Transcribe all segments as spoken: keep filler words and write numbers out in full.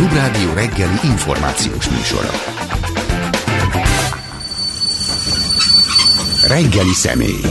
Klubrádió reggeli információs műsora. Reggeli személy.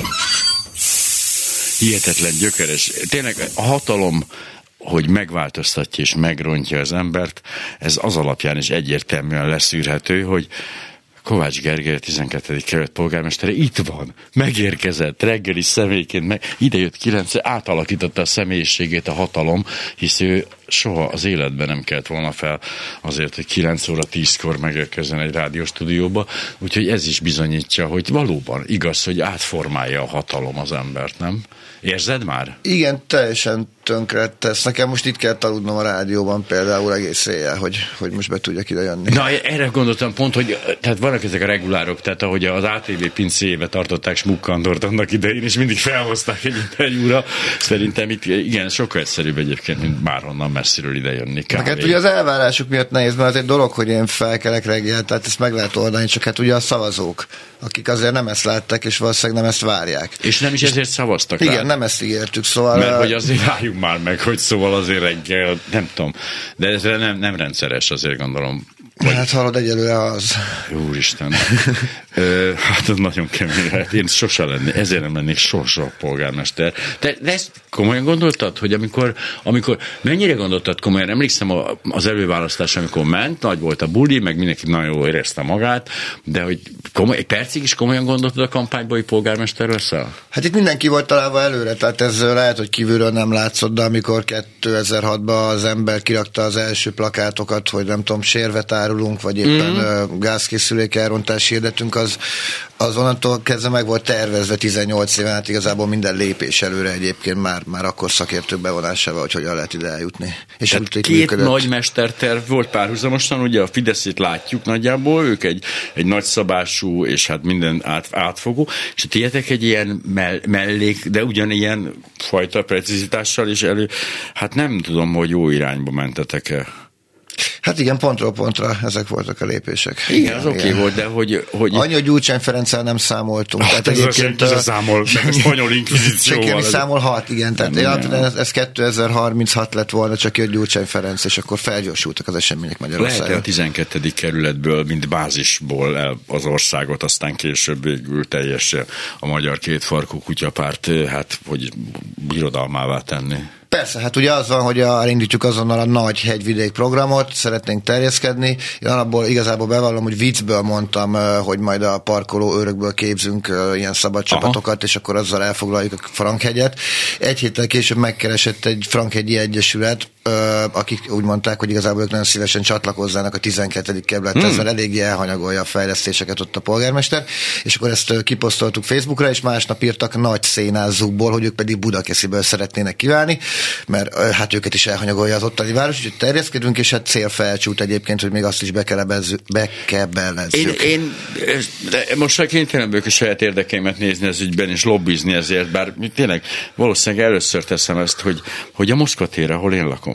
Hihetetlen gyökeres. Tényleg a hatalom, hogy megváltoztatja és megrontja az embert, ez az alapján is egyértelműen leszűrhető, hogy Kovács Gergely, a tizenkettedik kerület polgármestere itt van, megérkezett reggeli személyként, meg, ide jött kilenc, átalakította a személyiségét a hatalom, hisz ő soha az életben nem kelt volna fel azért, hogy kilenc óra tízkor megérkezzen egy rádióstúdióba, úgyhogy ez is bizonyítja, hogy valóban igaz, hogy átformálja a hatalom az embert, nem? Érzed már? Igen, teljesen tönkre tesz. Nekem most itt kell aludnom a rádióban például egész éjjel, hogy, hogy most be tudjak ide jönni. Na, erre gondoltam pont, hogy tehát vannak ezek a regulárok, tehát ahogy az á té vé pincéjébe tartották Smukkandort annak idején, és mindig felhozták egy interjúra. Szerintem itt igen, sokkal egyszerűbb egyébként, mint bárhonnan messziről ide jönni. Hát ugye az elvárásuk miatt nehéz, mert egy dolog, hogy én felkelek reggel, tehát ezt meg lehet oldani, csak hát ugye a szavazók, akik azért nem ezt látták, és valószínűleg nem ezt várják. És nem is ezért szavaztak igen, rá. nem ezt ígértük, szóval... Mert hogy azért álljunk már meg, hogy szóval azért reggel, nem tudom, de ez nem, nem rendszeres, azért gondolom. Vagy... Hát hallod, egyelőre az. Úristen. Ö, hát az nagyon kemény lehet. Én sose lennék, ezért nem lennék sosem polgármester. De, de ezt komolyan gondoltad, hogy amikor, amikor mennyire gondoltad komolyan? Emlékszem az előválasztás, amikor ment, nagy volt a buli, meg mindenki nagyon jól érezte magát, de hogy komoly, egy percig is komolyan gondoltad a kampányba, hogy polgármester leszel? Hát itt mindenki volt találva előre, tehát ez lehet, hogy kívülről nem látszott, de amikor kétezer-hatban az ember kirakta az első plakátokat, hogy nem tudom, sérvet árulunk, vagy éppen mm. gázkészülék elrontás hirdetünk, az, az onnantól kezdve meg volt tervezve tizennyolc éven át igazából minden lépés előre egyébként már, már akkor szakértők bevonásával, hogy hogyan lehet ide eljutni. És tehát két működött. Nagy mesterterv volt párhuzamosan, ugye a Fideszét látjuk nagyjából, ők egy, egy nagyszabású és hát minden át, átfogó, és a tietek egy ilyen mell- mellék, de ugyanilyen fajta precizitással is elő, hát nem tudom, hogy jó irányba mentetek-e. Hát igen, pontról pontra ezek voltak a lépések. Igen, igen az oké okay volt, de hogy... hogy... Annyi, hogy Gyurcsány Ferenccel nem számoltunk. Ah, tehát ez egyébként a számol, a spanyol inkvizícióval. Senki számolhat, igen. Tehát nem, ja, nem. Ez, ez kétezer-harminchat lett volna, csak jött Gyurcsány Ferenc, és akkor felgyorsultak az események Magyarországon. Lehet a tizenkettedik kerületből, mint bázisból el az országot, aztán később végül teljesen a magyar kétfarkú kutyapárt, hát, hogy birodalmává tenni. Persze, hát ugye az van, hogy elindítjuk azonnal a nagy hegyvidék programot, szeretnénk terjeszkedni. Én alapból igazából bevallom, hogy viccből mondtam, hogy majd a parkoló őrökből képzünk ilyen szabad csapatokat, és akkor azzal elfoglaljuk a Frankhegyet. Egy héttel később megkeresett egy Frankhegyi Egyesület, akik úgy mondták, hogy igazából ők nagyon szívesen csatlakozzának a tizenkettedik kerülethez, hmm. mert eléggé elhanyagolja a fejlesztéseket ott a polgármester, és akkor ezt kiposztoltuk Facebookra, és másnap írtak nagy szénázzukból, hogy ők pedig Budakesziből szeretnének kiválni, mert hát őket is elhanyagolja az ottani város, úgyhogy terjeszkedünk, és hát célfelcsút egyébként, hogy még azt is bekebelezzük. Én, én most kénytelen vagyok a saját érdekeimet nézni az ügyben, és lobbizni ezért, bár tényleg valószínűleg először teszem ezt, hogy, hogy a Moszkva tér, ahol én lakom.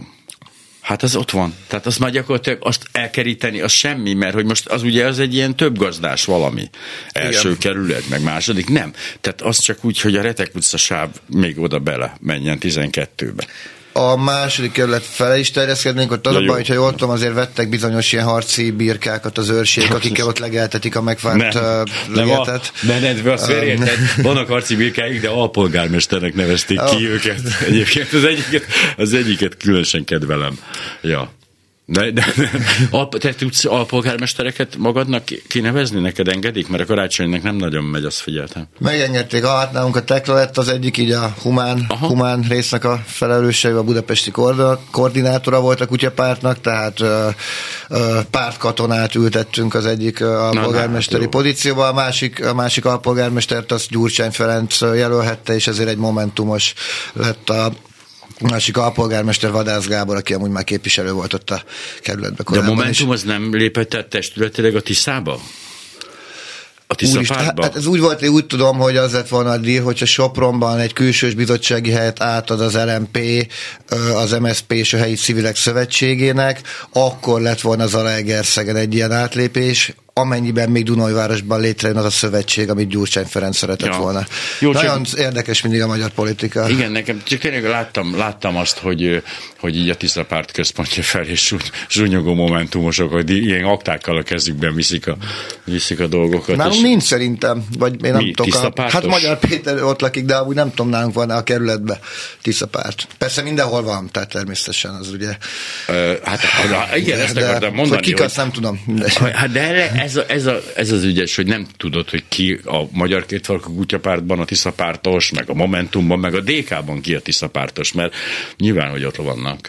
Hát az ott van. Tehát azt már gyakorlatilag azt elkeríteni, az semmi, mert hogy most az ugye az egy ilyen több gazdás valami. Első igen. kerület, meg második, nem. Tehát az csak úgy, hogy a Retek utca sáv még oda bele menjen tizenkettőbe. A második kerület fele is terjeszkednénk, ott az a baj, hogyha jól tudom, azért vettek bizonyos ilyen harci birkákat az őrségek, akikkel ott legeltetik a megvárt legeltet. Menetbe azt félreérted, vannak harci birkáik, de alpolgármesternek nevezték oh. ki őket. Egyébként az egyiket, az egyiket különösen kedvelem. Ja. De, de, de alp, te tudsz alpolgármestereket magadnak kinevezni? Neked engedik? Mert a Karácsonynak nem nagyon megy, azt figyeltem. Megengedték, hát nálunk a Tekla lett az egyik, így a humán, humán résznek a felelőse, a budapesti koordinátora volt a kutyapártnak, tehát ö, ö, pártkatonát ültettünk az egyik alpolgármesteri pozícióba, a másik, a másik alpolgármestert azt Gyurcsány Ferenc jelölhette, és ezért egy momentumos lett a másik alpolgármester Vadász Gábor, aki amúgy már képviselő volt ott a kerületben korábban. De a Momentum is. Az nem lépett át testületileg a Tiszába? A Tisza Úristen, pártba? Hát ez úgy volt, én úgy tudom, hogy az lett volna a díl, hogyha Sopronban egy külsős bizottsági helyet átad az el em pé, az em es zé pé és a helyi civilek szövetségének, akkor lett volna Zalaegerszegen egy ilyen átlépés, amennyiben még Dunajvárosban létrejön az a szövetség, amit Gyurcsány Ferenc szeretett ja. volna. Jó, nagyon csak... érdekes mindig a magyar politika. Igen, nekem csak tényleg láttam, láttam azt, hogy, hogy így a Tisza Párt központja felé zsúnyogó momentumosok, hogy ilyen aktákkal a kezükben viszik a, viszik a dolgokat. Nálunk és... nincs szerintem, vagy én nem Mi, tudom. A... Hát Magyar Péter ott lakik, de amúgy nem tudom, nálunk van a kerületben Tisza Párt. Persze mindenhol van, tehát természetesen az ugye. Uh, hát igen, de, ezt akartam mondani. Kik hogy... azt nem tudom. Hát de ez, a, ez, a, ez az ügyes, hogy nem tudod, hogy ki a Magyar Kétfarkú Kutyapártban a Tisza Pártos, meg a Momentumban, meg a dé ká-ban ki a Tisza Pártos, mert nyilván, hogy ott vannak.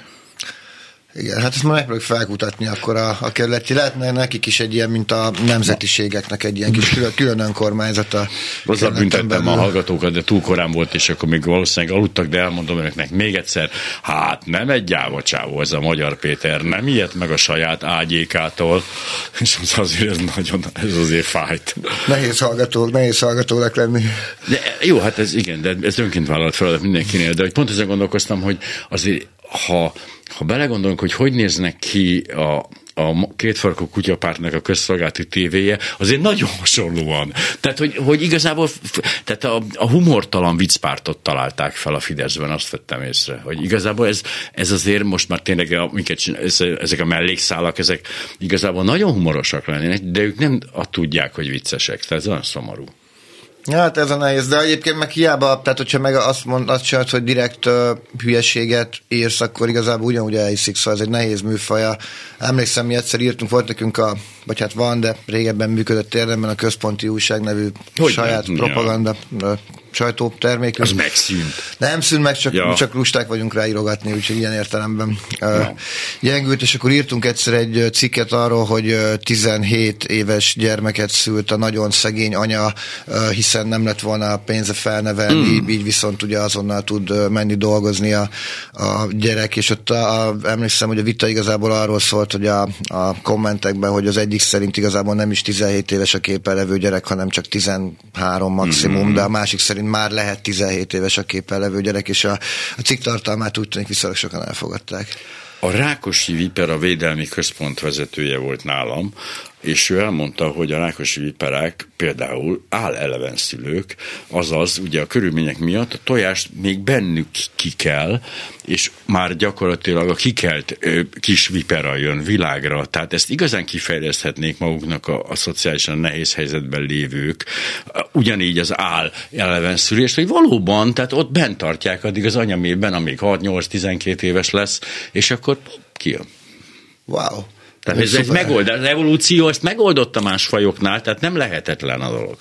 Igen, hát ezt már megpróbáljuk felkutatni akkor a, a kerületi. Lehetne nekik is egy ilyen, mint a nemzetiségeknek egy ilyen kis külön, külön önkormányzata. Azzal büntettem a hallgatókat, de túl korán volt, és akkor még valószínűleg aludtak, de elmondom önöknek még egyszer, hát nem egy gyáva csávó ez a Magyar Péter, nem ilyet meg a saját ágyékától, és az azért ez nagyon, ez azért fájt. Nehéz hallgató, nehéz hallgatónak lenni. De jó, hát ez igen, de ez önként vállalt feladat mindenkinél, de hogy pont ezen gondolkoztam, hogy azért ha Ha belegondolunk, hogy hogy néznek ki a, a Kétfarkú Kutyapártnak a közszolgálati tévéje, azért nagyon hasonlóan. Tehát, hogy, hogy igazából tehát a, a humortalan viccpártot találták fel a Fideszben, azt vettem észre, hogy igazából ez, ez azért most már tényleg a, ezek a mellékszálak, ezek igazából nagyon humorosak lennének, de ők nem tudják, hogy viccesek. Tehát ez olyan szomorú. Ja, hát ez a nehéz, de egyébként meg hiába, tehát hogyha meg azt mond, azt csinálod, hogy direkt uh, hülyeséget írsz, akkor igazából ugyanúgy elhiszik, szóval ez egy nehéz műfaja. Emlékszem, mi egyszer írtunk, volt nekünk a, vagy hát van, de régebben működött érdemben a Központi Újság nevű hogy saját nem? propaganda ja. sajtótermékünk. Az megszűnt. Nem szűnt meg, csak, ja. csak lusták vagyunk rá írogatni, úgyhogy ilyen értelemben uh, gyengült, és akkor írtunk egyszer egy cikket arról, hogy tizenhét éves gyermeket szült a nagyon szegény anya, uh, hiszen nem lett volna pénze felnevelni, mm. így viszont ugye azonnal tud menni dolgozni a, a gyerek, és ott a, a, emlékszem, hogy a vita igazából arról szólt, hogy a, a kommentekben, hogy az egyik szerint igazából nem is tizenhét éves a képen levő gyerek, hanem csak tizenhárom maximum, mm. de a másik szerint már lehet tizenhét éves a képen levő gyerek, és a, a cikk tartalmát úgy tűnik viszonylag sokan elfogadták. A Rákosi Vipera Védelmi Központ vezetője volt nálam, és ő elmondta, hogy a rákosi viperák például állelevenszülők, azaz ugye a körülmények miatt a tojást még bennük kikel, és már gyakorlatilag a kikelt ö, kis vipera jön világra, tehát ezt igazán kifejleszthetnék maguknak a, a szociálisan nehéz helyzetben lévők, ugyanígy az áll elevenszülést, hogy valóban, tehát ott bent tartják addig az anyamében, amíg hat-nyolc-tizenkét éves lesz, és akkor kijön. Wow. Tehát ez egy megoldás, az evolúció ezt megoldotta más fajoknál, tehát nem lehetetlen a dolog.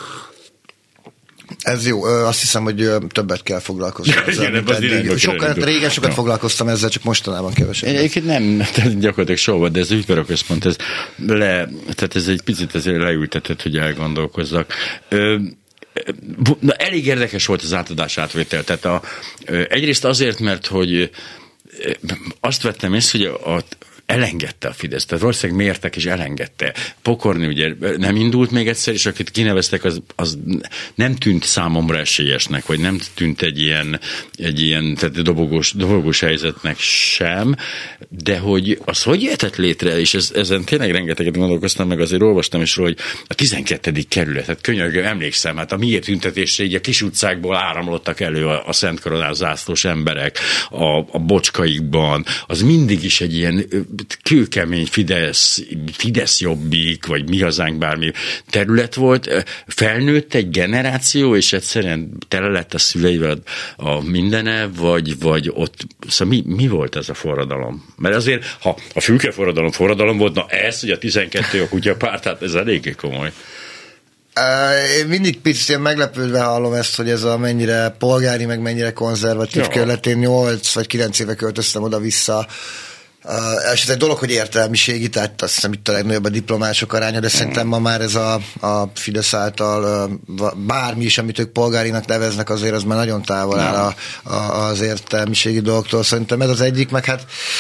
Ez jó, azt hiszem, hogy többet kell foglalkozni ezzel, mint eddig. Sokat, régen sokat no. foglalkoztam ezzel, csak mostanában kevesebb. Egyébként nem, tehát gyakorlatilag soha, de ez a Viperaközpont, ez le, tehát ez egy picit ezért leültetett, hogy elgondolkozzak. Na, elég érdekes volt az átadás átvétel, tehát a, egyrészt azért, mert hogy azt vettem észre, hogy a, a elengedte a Fidesz, tehát valószínűleg mértek és elengedte. Pokorni ugye nem indult még egyszer, és akit kineveztek, az, az nem tűnt számomra esélyesnek, vagy nem tűnt egy ilyen, egy ilyen tehát dobogós, dobogós helyzetnek sem, de hogy az hogy jöhetett létre, és ez, ezen tényleg rengeteget gondolkoztam, meg azért olvastam is róla, hogy a tizenkettedik kerület, hát könyörgöm, emlékszem, hát a miért tüntetésre így a kis utcákból áramlottak elő a, a Szent Koronás zászlós emberek, a, a bocskaikban, az mindig is egy ilyen kőkemény Fidesz, Fidesz jobbik, vagy mi hazánk bármi terület volt, felnőtt egy generáció, és egyszerűen tele lett a szüleivel a mindene, vagy, vagy ott, szóval mi, mi volt ez a forradalom? Mert azért, ha a fülke forradalom forradalom volt, na ez, hogy a tizenkettő a kutyapárt, hát ez eléggé komoly. Én mindig picit ilyen meglepődve hallom ezt, hogy ez a mennyire polgári, meg mennyire konzervatív kerület. Én nyolc vagy kilenc éve költöztem oda-vissza. Uh, és ez egy dolog, hogy értelmiségi, tehát azt hiszem itt a legnagyobb a diplomások aránya, de szerintem ma már ez a, a Fidesz által uh, bármi is, amit ők polgárinak neveznek, azért az már nagyon távol áll a, a, az értelmiségi dolgoktól. Szerintem ez az egyik, meg hát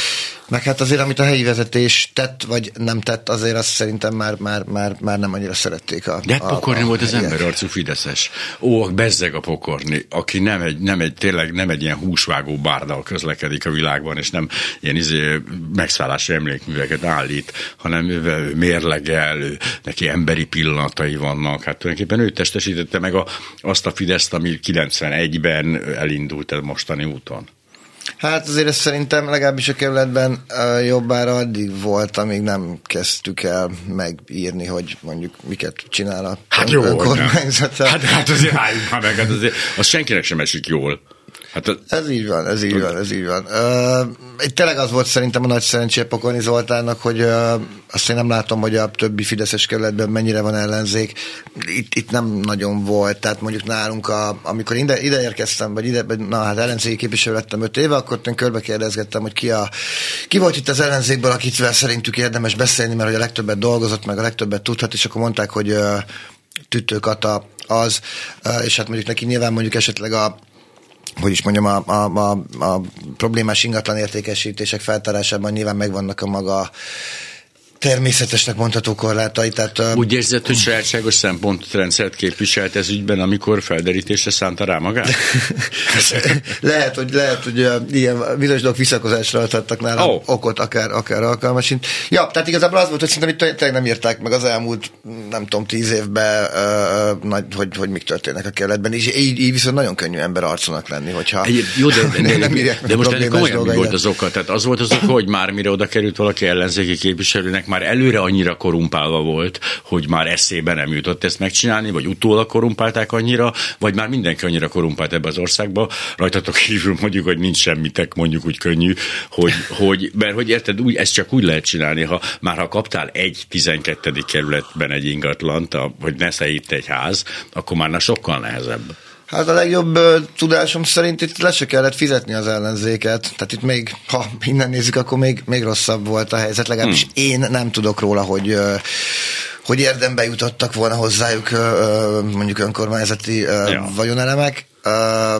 Meg hát azért, amit a helyi vezetés tett, vagy nem tett, azért azt szerintem már, már, már, már nem annyira szerették a... De hát Pokorni a, a volt az helyiek. emberarcú fideszes. Ó, bezzeg a Pokorni, aki nem egy, nem egy, tényleg nem egy ilyen húsvágó bárdal közlekedik a világban, és nem ilyen izé, megszállási emlékműveket állít, hanem ő, ő mérlegel, ő, neki emberi pillanatai vannak. Hát tulajdonképpen ő testesítette meg a, azt a Fideszt, ami kilencvenegyben elindult a mostani úton. Hát azért ez szerintem legalábbis a kerületben uh, jobbára addig volt, amíg nem kezdtük el megírni, hogy mondjuk miket csinál a hát jó, önkormányzat. Hát, hát azért álljunk már meg, hát azért, az senkinek sem esik jól. Hát a... Ez így van, ez így van, ez így van. Uh, itt tényleg az volt szerintem a nagy szerencsé Pokorni Zoltánnak, hogy uh, azt én nem látom, hogy a többi fideszes kerületben mennyire van ellenzék. Itt, itt nem nagyon volt, tehát mondjuk nálunk, a, amikor ide, ide érkeztem, vagy ide, na hát ellenzéki képviselő lettem öt éve, akkor én körbe kérdezgettem, hogy ki, a, ki volt itt az ellenzékből, akitvel szerintük érdemes beszélni, mert hogy a legtöbbet dolgozott, meg a legtöbbet tudhat, és akkor mondták, hogy uh, Tüttő Kata az, uh, és hát mondjuk neki nyilván mondjuk esetleg a hogy is mondjam, a, a, a, a problémás ingatlan értékesítések feltárásában nyilván megvannak a maga természetesnek mondható korlátai. Tehát, úgy érzed, hogy sajátságos szempontrendszert képviselt ez ügyben, amikor felderítésre szánta rá magát? lehet, hogy, lehet, hogy ilyen bizonyos dolgok visszakozásra adhattak nála oh. okot, akár, akár alkalmasint. Ja, tehát igazából az volt, hogy szerintem itt tényleg nem írták meg az elmúlt, nem tudom, tíz évben, uh, nagy, hogy, hogy mik történnek a kerületben, és így, így viszont nagyon könnyű ember arconak lenni, hogyha Egy, jó, de, de, de, nem de, de most ennek komolyan mi volt az oka? Tehát az volt az oka, hogy már mire oda került valaki ellenzéki képviselőnek, már előre annyira korumpálva volt, hogy már eszébe nem jutott ezt megcsinálni, vagy utólag korumpálták annyira, vagy már mindenki annyira korumpált ebbe az országba, rajtatok kívül mondjuk, hogy nincs semmitek, mondjuk úgy könnyű, hogy, hogy mert hogy érted, úgy, ezt csak úgy lehet csinálni, ha már ha kaptál egy tizenkettedik kerületben egy ingatlant, hogy nesze itt egy ház, akkor már sokkal nehezebb. Hát a legjobb uh, tudásom szerint itt le se kellett fizetni az ellenzéket. Tehát itt még, ha innen nézzük, akkor még, még rosszabb volt a helyzet. Legalábbis hmm. én nem tudok róla, hogy, uh, hogy érdembe jutottak volna hozzájuk uh, mondjuk önkormányzati uh, ja. vagyonelemek. Uh,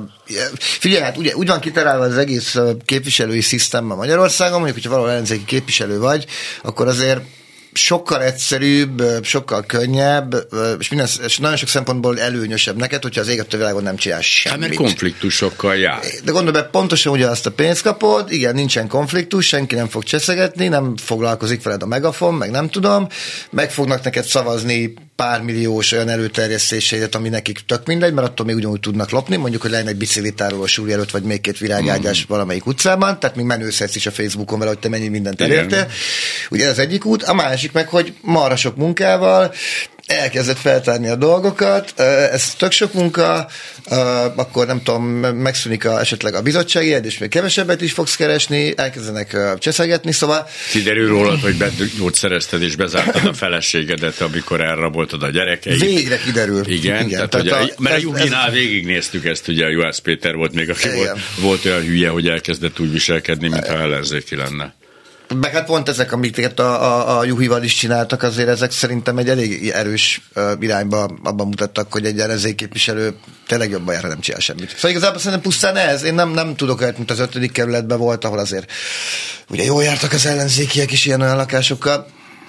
figyelj, hát ugye, úgy van kitalálva az egész képviselői szisztéma Magyarországon, mondjuk, hogyha valahol ellenzéki képviselő vagy, akkor azért sokkal egyszerűbb, sokkal könnyebb, és, minden, és nagyon sok szempontból előnyösebb neked, hogyha az ég a világon nem csinál semmit. Hát mert konfliktusokkal jár. De gondolj be, pontosan ugyanazt a pénzt kapod, igen, nincsen konfliktus, senki nem fog cseszegetni, nem foglalkozik veled a megafon, meg nem tudom, meg fognak neked szavazni pár milliós olyan előterjesztéseidet, ami nekik tök mindegy, mert attól még ugyanúgy tudnak lopni, mondjuk, hogy legyen egy biciklitárról a súly előtt, vagy még két virágágyás mm. valamelyik utcában, tehát még menőszetsz is a Facebookon vele, hogy te mennyi mindent elértél. Ugye ez az egyik út, a másik meg, hogy marha sok munkával elkezdett feltárni a dolgokat, ez tök sok munka, akkor nem tudom, megszűnik a, esetleg a bizottsági ed, és még kevesebbet is fogsz keresni, elkezdenek cseszegetni, szóval... Kiderül rólad, hogy gyógyszerezted és bezártad a feleségedet, amikor elraboltad a gyerekeit. Végre kiderül. Igen, Igen tehát, tehát ugye, a, mert ez, a Juhinál ez... végignéztük ezt, ugye a Juhász Péter volt még, aki volt, volt olyan hülye, hogy elkezdett úgy viselkedni, mintha ellenzéki lenne. Meg hát pont ezek, amiket a, a, a Juhival is csináltak, azért ezek szerintem egy elég erős uh, irányba abban mutattak, hogy egy ellenzékképviselő tényleg jobban jár, nem csinál semmit. Szóval igazából szerintem pusztán ez. Én nem, nem tudok olyat, mint az ötödik kerületben volt, ahol azért ugye jól jártak az ellenzékiek is ilyen olyan lakásokkal.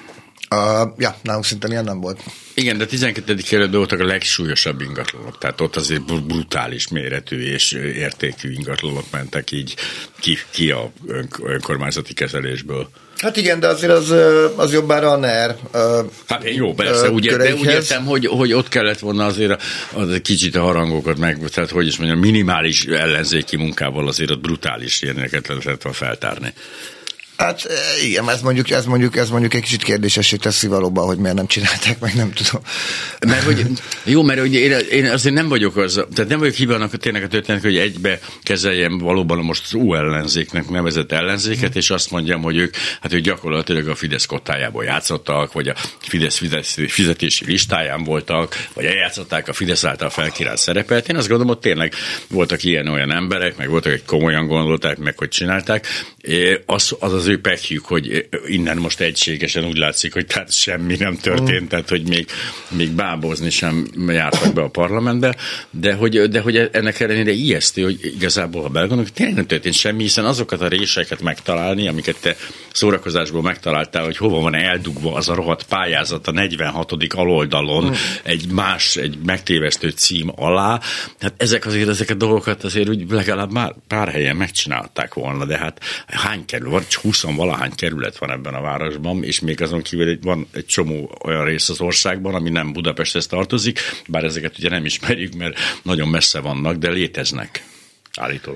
Uh, ja, nálunk szerintem ilyen nem volt. Igen, de tizenkettedik kerületben voltak a legsúlyosabb ingatlanok, tehát ott azért brutális méretű és értékű ingatlanok mentek így ki, ki a önkormányzati kezelésből. Hát igen, de azért az, az jobbára a en e er. Hát jó, persze, úgy, de úgy értem, hogy, hogy ott kellett volna azért a, a kicsit a harangokat meg, tehát hogy is mondjam, minimális ellenzéki munkával azért ott brutális ilyeneket lehetett feltárni. Hát igen, ez mondjuk, ez mondjuk, ez mondjuk egy kicsit kérdésessé teszi valóban, hogy miért nem csinálták, meg nem tudom. Mert hogy, jó, mert hogy én, én azért nem vagyok az, tehát nem vagyok hibának tényleg a történet, hogy egybe kezeljem valóban most az U ellenzéknek nevezett ellenzéket, és azt mondjam, hogy ők, hát ők gyakorlatilag a Fidesz kottájából játszottak, vagy a Fidesz fizetési listáján voltak, vagy eljátszották a Fidesz által felkírált szerepet. Én azt gondolom, hogy tényleg voltak ilyen-olyan emberek, meg voltak, hogy komolyan gondolták, meg hogy csinálták. Az az, az ő pekjük, hogy innen most egységesen úgy látszik, hogy tehát semmi nem történt, mm. tehát hogy még, még bábozni sem jártak be a parlamentbe, de hogy, de hogy ennek ellenére ijesztő, hogy igazából, ha belgondolunk, tényleg nem történt semmi, hiszen azokat a réseket megtalálni, amiket te szórakozásból megtaláltál, hogy hova van eldugva az a rohadt pályázat a negyvenhatodik aloldalon mm. egy más, egy megtévesztő cím alá, hát ezek azért, ezek a dolgokat azért úgy legalább már pár helyen megcsinálták volna, de hát hány kerület, vagy húsz-valahány kerület van ebben a városban, és még azon kívül van egy csomó olyan rész az országban, ami nem Budapesthez tartozik, bár ezeket ugye nem ismerjük, mert nagyon messze vannak, de léteznek állítólag.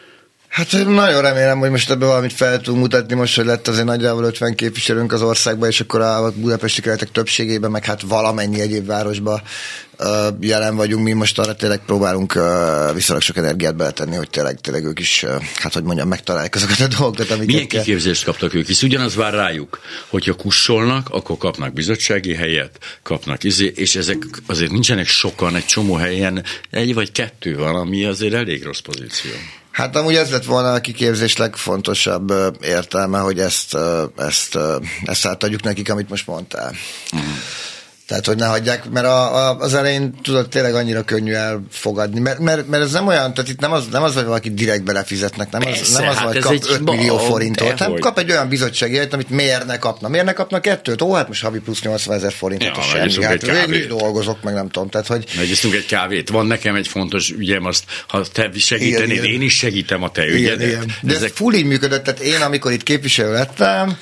Hát nagyon remélem, hogy most ebből valamit fel tudunk mutatni, most, hogy lett azért nagyjából ötven képviselőnk az országban, és akkor a budapesti kerületek többségében, meg hát valamennyi egyéb városban uh, jelen vagyunk. Mi most arra tényleg próbálunk uh, viszonylag sok energiát beletenni, hogy tényleg, tényleg ők is, uh, hát hogy mondjam, megtalálják azokat a dolgokat, amiket milyen kell. Kiképzést kaptak ők? Hisz ugyanaz vár rájuk, hogyha kussolnak, akkor kapnak bizottsági helyet, kapnak izé, és ezek azért nincsenek sokan, egy csomó helyen egy vagy kettő van, ami azért elég rossz pozíció. Hát amúgy ez lett volna a kiképzés legfontosabb értelme, hogy ezt, ezt, ezt átadjuk nekik, amit most mondtál. Uh-huh. Tehát, hogy ne hagyják, mert a, a, az elején tudod, tényleg annyira könnyű elfogadni, mert, mert, mert ez nem olyan, tehát itt nem az, nem az, hogy valaki direkt belefizetnek, nem Persze, az, nem az hát hogy kap öt millió forintot, hanem hogy... kap egy olyan bizottsági helyet, amit miért ne kapna? Miért ne kapna kettőt? Ó, hát most havi plusz nyolcvanezer forintot, ja, semmi, hát végül is dolgozok, meg nem tudom. Tehát, hogy... Megyisztunk egy kávét, van nekem egy fontos ügyem, azt, ha te segítenéd, igen, én is segítem a te ügyedet. De ezek... ez full így működött, tehát én, amikor itt képviselő lettem,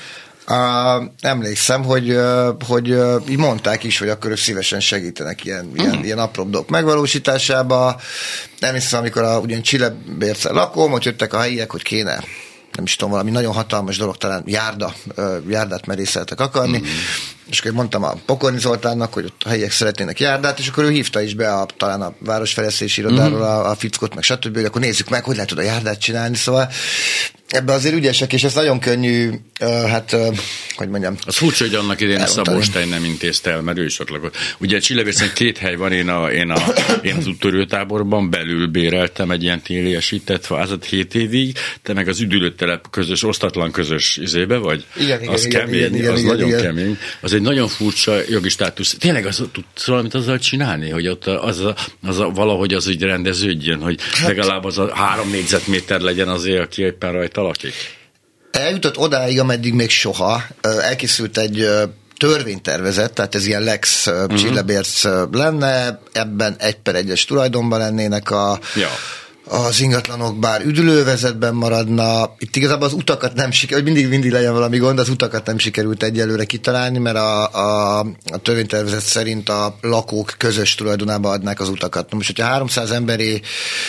Uh, emlékszem, hogy, uh, hogy uh, így mondták is, hogy akkor ők szívesen segítenek ilyen, uh-huh. ilyen, ilyen apróbb dolgok megvalósításába. Emlékszem, amikor a, ugyan Csillebércen lakom, hogy jöttek a helyiek, hogy kéne, nem is tudom, valami nagyon hatalmas dolog, talán járda, uh, járdát merészeltek akarni, uh-huh. és akkor mondtam a Pokorni Zoltánnak, hogy ott a helyiek szeretnének járdát, és akkor ő hívta is be a, talán a városfejlesztési irodáról uh-huh. a, a fickót, meg stb., hogy akkor nézzük meg, hogy lehet oda járdát csinálni, szóval ebben azért ügyesek, és ez nagyon könnyű, uh, hát, uh, hogy mondjam. Az furcsa, hogy annak idején a Szabó Stein nem intézte el, mert ő is ott lakott. Ugye Csillebércen két hely van, én, a, én, a, én az úttörőtáborban belül béreltem egy ilyen téliesített fázat hét évig, te meg az üdülőtelep közös, osztatlan közös izébe vagy? Igen, igen, az igen, kemény, igen, igen, az igen, nagyon igen. kemény. Az egy nagyon furcsa jogi státusz. Tényleg az tudsz valamit azzal csinálni, hogy ott az, a, az a, valahogy az úgy rendeződjön, hogy hát, legalább az a három négyzetméter legyen azért, aki éppen rajta lakik. Eljutott odáig, ameddig még soha. Elkészült egy törvénytervezet, tehát ez ilyen Lex uh-huh. Csillebérc lenne, ebben egy per egyes tulajdonban lennének a, ja. az ingatlanok, bár üdülővezetben maradna. Itt igazából az utakat nem sikerült, mindig, mindig legyen valami gond, az utakat nem sikerült egyelőre kitalálni, mert a, a, a törvénytervezet szerint a lakók közös tulajdonába adnák az utakat. Na most, hogyha háromszáz emberé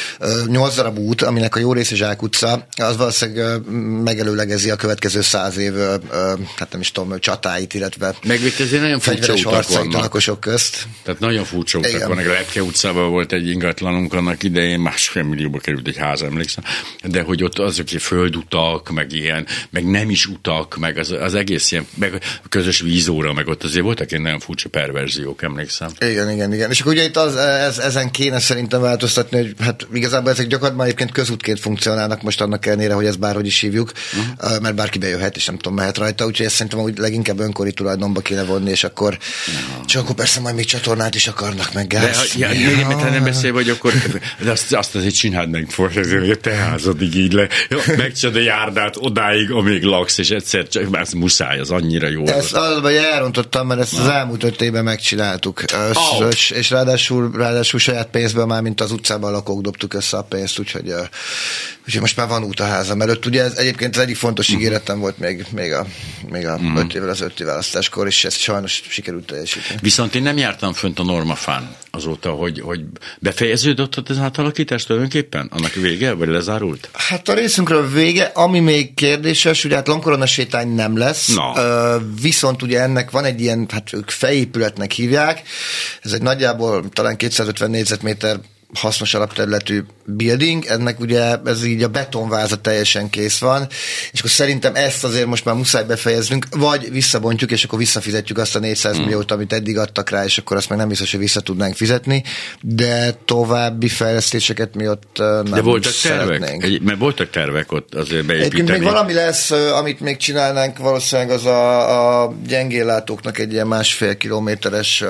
nyolc darab út, aminek a jó része Zsák utca, az valószínűleg megelőlegezi a következő száz év, hát nem is tudom, csatáit, illetve meg itt ezért nagyon furcsa utak vannak. A lakosok közt. Tehát nagyon furcsa utak igen. vannak. Lepke utcában volt egy ingatlanunk annak idején, másfél millióba került egy ház, emlékszem, de hogy ott azok ilyen földutak, meg ilyen, meg nem is utak, meg az, az egész ilyen, meg közös vízóra, meg ott azért voltak ilyen nagyon furcsa perverziók, emlékszem. Igen, igen, igen. És akkor ugye itt az, ez, ezen kéne szerintem változtatni, hogy hát igazából ezek gyakorlatilag egyébként közútként funkcionálnak most annak ellenére, hogy ezt bárhogy is hívjuk, uh-huh. mert bárki bejöhet, és nem tudom, mehet rajta, úgyhogy ezt szerintem úgy leginkább önkori tulajdonba kéne vonni, és akkor no. csak akkor persze majd még csatornát is akarnak, meg gáz. De ha ja, ja. nem beszél, vagy akkor de azt, azt azért csináld meg, hogy a te házadig így le, megcsinálod a járdát odáig, amíg laksz, és egyszer csak ez muszáj, az annyira jó. Ezt azonban elrontottam, mert ezt Na. az elmúlt öt évben megcsináltuk, oh. és, és ráadásul, ráadásul saját pénzből már, mint az utcában lakók dobtuk össze a pénzt, úgyhogy, úgyhogy most már van út a házam előtt. Ugye ez egyébként az egyik fontos uh-huh. ígéretem volt még, még a, még a uh-huh. öt évvel az öt választáskor, és ezt sajnos sikerült teljesíteni. Viszont én nem jártam fönt a Normafán azóta, hogy, hogy befejeződött az átalakítás tulajdonképpen? Annak vége, vagy lezárult? Hát a részünkről vége, ami még kérdéses, ugye hát Longkorona sétány nem lesz, no. uh, viszont ugye ennek van egy ilyen, hát ők fejépületnek hívják, ez egy nagyjából talán kétszázötven négyzetméter hasznos alapterületű building, ennek ugye ez így a betonváza teljesen kész van, és akkor szerintem ezt azért most már muszáj befejeznünk, vagy visszabontjuk, és akkor visszafizetjük azt a négyszáz hmm. milliót, amit eddig adtak rá, és akkor azt meg nem biztos, hogy vissza tudnánk fizetni, de további fejlesztéseket mi ott nem de voltak szeretnénk. Tervek? Egy, mert voltak tervek ott azért beépíteni. Egyébként még valami lesz, amit még csinálnánk, valószínűleg az a, a gyengéllátóknak egy ilyen másfél kilométeres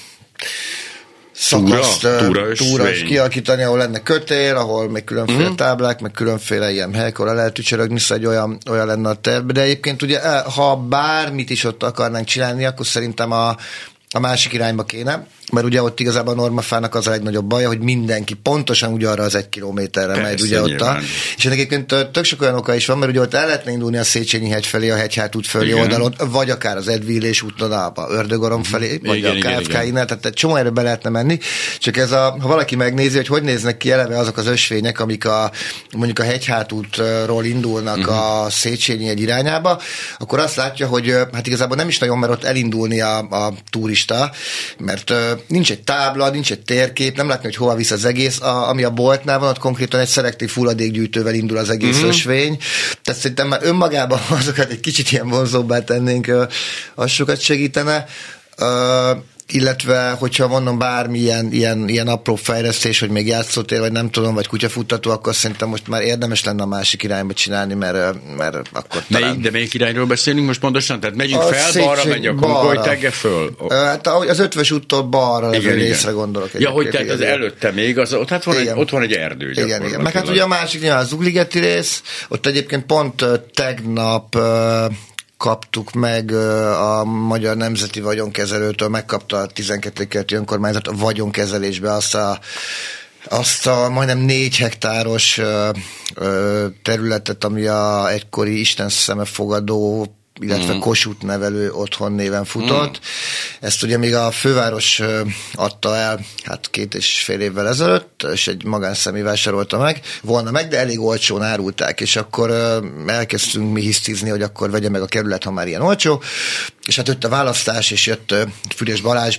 szakaszt túra, túra kialakítani, ahol lenne kötél, ahol még különféle mm. táblák, meg különféle ilyen helyek, ahol lehet tücsörögni, szóval egy olyan, olyan lenne a terv. De egyébként ugye, ha bármit is ott akarnánk csinálni, akkor szerintem a, a másik irányba kéne, mert ugye ott igazából a normafának az a legnagyobb baja, hogy mindenki pontosan ugyanarra az egy kilométerre megy, ugye ott a, és ennek egyébként tök sok olyan oka is van, mert ugye ott el lehetne indulni a Széchenyi hegy felé, a hegyhátút felé igen. oldalon, vagy akár az Edvillés úton a Ördögorom felé, vagy igen, a ká ef ká innen, tehát egy csomó erre be lehetne menni, csak ez a, ha valaki megnézi, hogy hogy néznek ki eleve azok az ösvények, amik a, mondjuk a hegyhátútról indulnak uh-huh. a Széchenyi hegy irányába, akkor azt látja, hogy hát igazából nem is nagyon mer ott elindulni a, a turista, mert nincs egy tábla, nincs egy térkép, nem látni, hogy hova visz az egész, a, ami a boltnál van, ott konkrétan egy szelektív hulladékgyűjtővel indul az egész mm-hmm. ösvény. Tehát szerintem már önmagában azokat egy kicsit ilyen vonzóbbá tennénk, az sokat segítene. Uh, illetve, hogyha mondom bármilyen ilyen, ilyen apró fejlesztés, hogy még játszótér, vagy nem tudom, vagy kutyafuttató, akkor szerintem most már érdemes lenne a másik irányba csinálni, mert, mert akkor melyik, talán... De melyik irányról beszélünk most pontosan? Tehát megyünk a fel, balra megy a Konkoly-tegge föl? Hát az Ötvös úttól balra levő igen, részre igen. gondolok. Ja, hogy tehát az előtte még, az, ott, hát van egy, ott van egy erdő. Igen, igen. Meg hát ugye a másik nyilván az Zugligeti rész, ott egyébként pont tegnap kaptuk meg a Magyar Nemzeti Vagyonkezelőtől, megkapta a tizenkettedik kerületi önkormányzat a vagyonkezelésbe azt a, azt a majdnem négy hektáros területet, ami a egykori Isten szemefogadó, illetve mm. Kossuth nevelő otthon néven futott. Mm. Ezt ugye még a főváros adta el hát két és fél évvel ezelőtt, és egy magánszemély vásárolta meg, volna meg, de elég olcsón árulták, és akkor elkezdtünk mi hisztizni, hogy akkor vegye meg a kerület, ha már ilyen olcsó, és hát jött a választás, és jött Füriyes Balázs,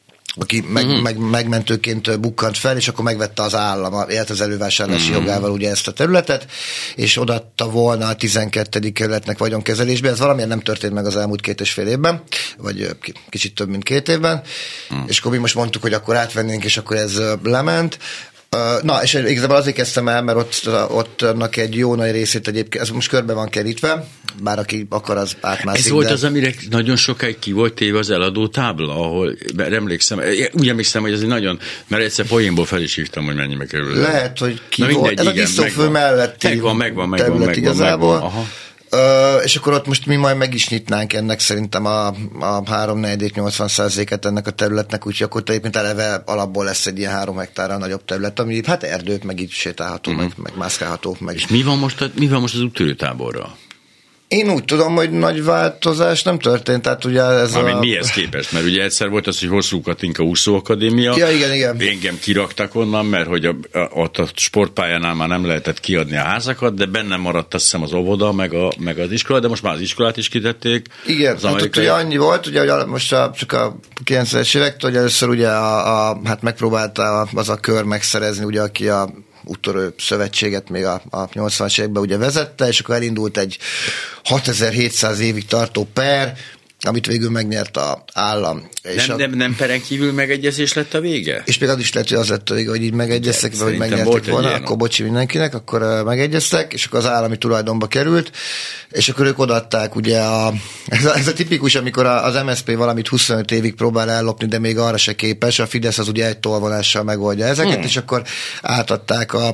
aki meg, uh-huh. meg, megmentőként bukkant fel, és akkor megvette az állam, élt az elővásárlási uh-huh. jogával ugye ezt a területet, és odaadta volna a tizenkettedik kerületnek vagyonkezelésbe. Ez valamilyen nem történt meg az elmúlt két és fél évben, vagy kicsit több, mint két évben, uh-huh. és akkor mi most mondtuk, hogy akkor átvennénk, és akkor ez lement. Na, és igazából azért kezdtem el, mert ott, ott annak egy jó nagy részét egyébként, ez most körbe van kerítve, bár aki akar, az átmászik. Ez volt de... az, amire nagyon sokáig ki volt téve az eladó tábla, ahol emlékszem, úgy emlékszem, hogy ez egy nagyon, mert egyszer poénból fel is írtam, hogy mennyibe kerül. Lehet, hogy ki Na, volt. Mindegy, ez igen, a Gisztófő melletti megvan, megvan, megvan, terület megvan, igazából. megvan, aha. Uh, és akkor ott most mi majd meg is nyitnánk ennek szerintem a, a három negyed nyolcvan százalékát ennek a területnek, úgyhogy akkor egyébként eleve alapból lesz egy ilyen három hektárra nagyobb terület, ami hát erdőt, meg így sétálható, uh-huh. meg, meg mászkálható. Meg. És mi van most, a, mi van most az úttörőtáborral? Én úgy tudom, hogy nagy változás nem történt, tehát ugye ez Mármint a... mihez képest? Mert ugye egyszer volt az, hogy Hosszú Katinka úszóakadémia. Ja, igen, igen. Engem kiraktak onnan, mert hogy a, a, ott a sportpályánál már nem lehetett kiadni a házakat, de bennem maradt azt hiszem az óvoda, meg, a, meg az iskola, de most már az iskolát is kitették. Igen, az hát ott ugye annyi volt, ugye, hogy most a, csak a kilencvenes évektől, hogy először ugye a, a, hát megpróbálta az a kör megszerezni, ugye, aki a úttörő szövetséget még a, a nyolcvanas években ugye vezette, és akkor elindult egy hatezer-hétszáz évig tartó per, amit végül megnyert az állam. És nem, a, nem, nem peren kívül megegyezés lett a vége? És még az is lett, hogy az lett a vége, hogy így megegyeztek, vagy hogy megnyertek volna, akkor ilyen. Bocsi mindenkinek, akkor uh, megegyeztek, és akkor az állami tulajdonba került, és akkor ők odaadták ugye a, ez a, ez a tipikus, amikor az em es zé pé valamit huszonöt évig próbál ellopni, de még arra se képes, a Fidesz az ugye egy tolvonással megoldja ezeket, hmm. és akkor átadták a,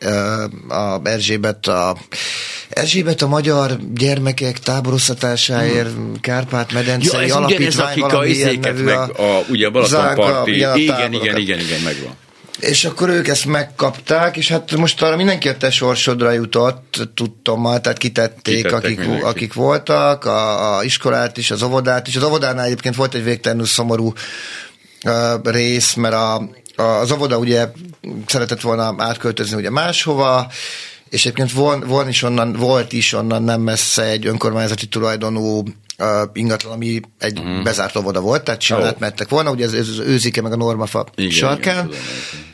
a Erzsébet a Erzsébet a magyar gyermekek táboroztatásáért hmm. Kárpát-medencei ja, alapítvány valami ilyen nevű meg a, a, ugye a Balatonparti, igen, igen, igen, igen, igen, megvan. És akkor ők ezt megkapták, és hát most arra mindenki a te sorsodra jutott, tudtommal, tehát kitették, akik, akik voltak, a, a iskolát is, az óvodát is. Az óvodánál egyébként volt egy végtelenül szomorú uh, rész, mert a, a, az óvoda ugye szeretett volna átköltözni ugye máshova, és egyébként volt, volt, is onnan, volt is onnan nem messze egy önkormányzati tulajdonú uh, ingatlan, ami egy uh-huh. bezárt óvoda volt, tehát simán átmentek volna, ugye ez, ez az Őzike meg a Normafa igen, sarkán, igen,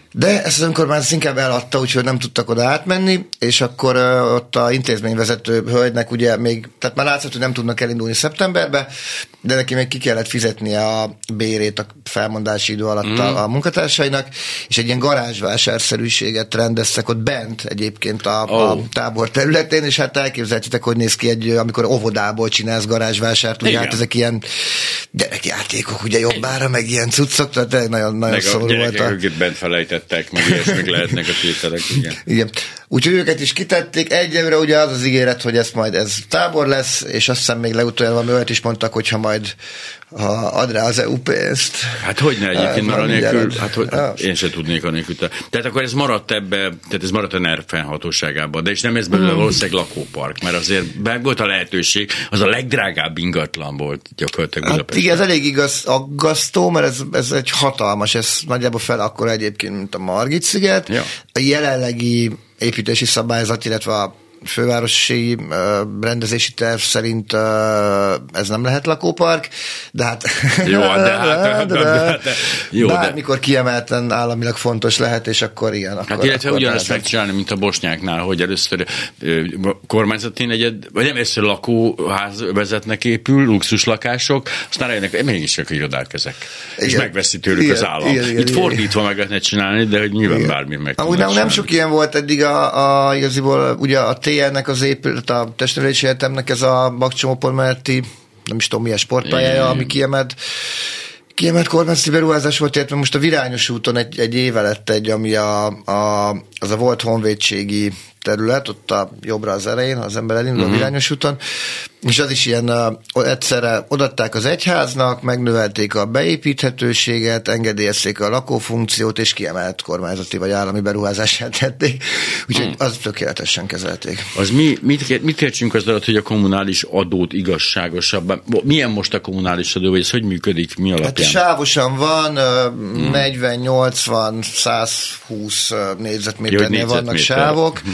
De ezt az önkormányzat inkább eladta, úgyhogy nem tudtak oda átmenni, és akkor uh, ott a intézményvezető hölgynek ugye még, tehát már látszott, hogy nem tudnak elindulni szeptemberbe, de neki még ki kellett fizetnie a bérét a felmondási idő alatt mm. a, a munkatársainak, és egy ilyen garázsvásárszerűséget rendeztek ott bent egyébként a, oh. a tábor területén, és hát elképzelhetitek, hogy néz ki egy, amikor óvodából csinálsz garázsvásárt, ugye hát ezek ilyen gyerekjátékok, ugye jobbára, meg ilyen cuccok, tehát nagyon, nagyon szomorú volt. A bent felejtettek, meg ilyesmik lehetnek a tételek, igen. Igen. Úgyhogy őket is kitették. Egyelőre ugye az az ígéret, hogy ez majd ez tábor lesz, és azt hiszem még legutóbb valami olyat is mondtak, hogyha majd ha ad rá az é u pénzt. Hát hogyne egyébként, mert anélkül, hát hogy, én se tudnék anélkül. Tehát akkor ez maradt ebbe, tehát ez maradt a NER fennhatóságában, de és nem ez belőle valószínűleg lakópark, mert azért meg volt a lehetőség, az a legdrágább ingatlan volt gyakorlatilag Budapesten. Hát igen, ez elég igaz, aggasztó, mert ez, ez egy hatalmas, ez nagyjából fel akkor egyébként, mint a Margit-sziget. Ja. A jelenlegi építési szabályzat, illetve a fővárosi uh, rendezési terv szerint uh, ez nem lehet lakópark, de hát jó, de hát, de, de, de, de, jó, bármikor de. Kiemelten államilag fontos lehet, és akkor igen. Akkor, hát illetve akkor ugyanazt megcsinálni, mint a Bosnyáknál, hogy először uh, kormányzati negyed, vagy nem először lakóház vezetnek épül, luxus lakások, aztán rájönnek, mégis csak irodák ezek. Igen. És megveszi tőlük igen, az állam. Igen, igen, Itt igen, fordítva igen. meg lehetne csinálni, de hogy nyilván bármi meg. Amúgy nem, nem sok ilyen volt eddig a, a igaziból, ugye a té el-nek az épület, a testnevelési egyetemnek ez a Bakcsomópol melletti, nem is tudom milyen sportpályája, ami kiemelt, kiemelt kormányzati beruházás volt, illetve most a Virányos úton egy, egy éve lett egy, ami a, a, az a volt honvédségi terület, ott a jobbra az elején, az ember elindul uh-huh. a Virányos úton, és az is ilyen uh, egyszerre odatták az egyháznak, megnövelték a beépíthetőséget, engedélyezték a lakófunkciót, és kiemelt kormányzati vagy állami beruházását tették, úgyhogy uh-huh. az tökéletesen kezelték. Az mi, mit, mit értsünk az alatt, hogy a kommunális adót igazságosabban? Milyen most a kommunális adó, vagy ez hogy működik, mi alapján? Hát sávosan van, uh-huh. negyven, nyolcvan, százhúsz négyzetméternél vannak sávok, uh-huh.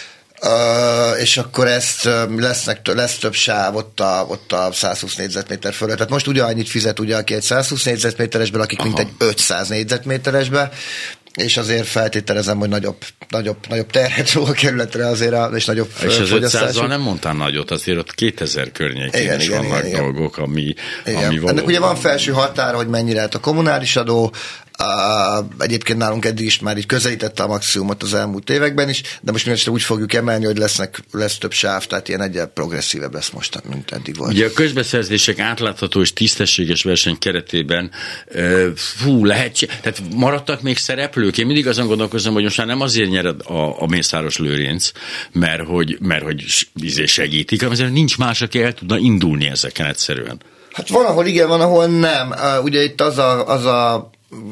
Uh, és akkor ezt uh, lesznek, lesz több sáv ott a, ott a százhúsz négyzetméter fölött. Tehát most ugyanannyit fizet ugye, aki egy százhúsz négyzetméteresben, akik Aha. mint egy ötszáz négyzetméteresben, és azért feltételezem, hogy nagyobb, nagyobb, nagyobb terhet ró a kerületre azért, a, és nagyobb és az ötszázzal nem mondtál nagyot, azért ott kétezer környékén igen, is igen, vannak igen, dolgok, ami, ami való. Ennek ugye van felső határa, hogy mennyire lehet a kommunális adó. Uh, egyébként nálunk eddig is már így közelítette a maximumot az elmúlt években is, de most mindössze úgy fogjuk emelni, hogy lesznek, lesz több sáv, tehát ilyen egyel progresszívebb lesz most, mint eddig volt. Ugye a közbeszerzések átlátható és tisztességes verseny keretében uh, fú, lehet, tehát maradtak még szereplők? Én mindig azon gondolkozom, hogy most már nem azért nyered a, a Mészáros Lőrinc, mert hogy, mert hogy segítik, hanem azért nincs más, aki el tudna indulni ezeken egyszerűen. Hát van, ahol igen, van, ahol nem. Uh, ugye itt az a, az a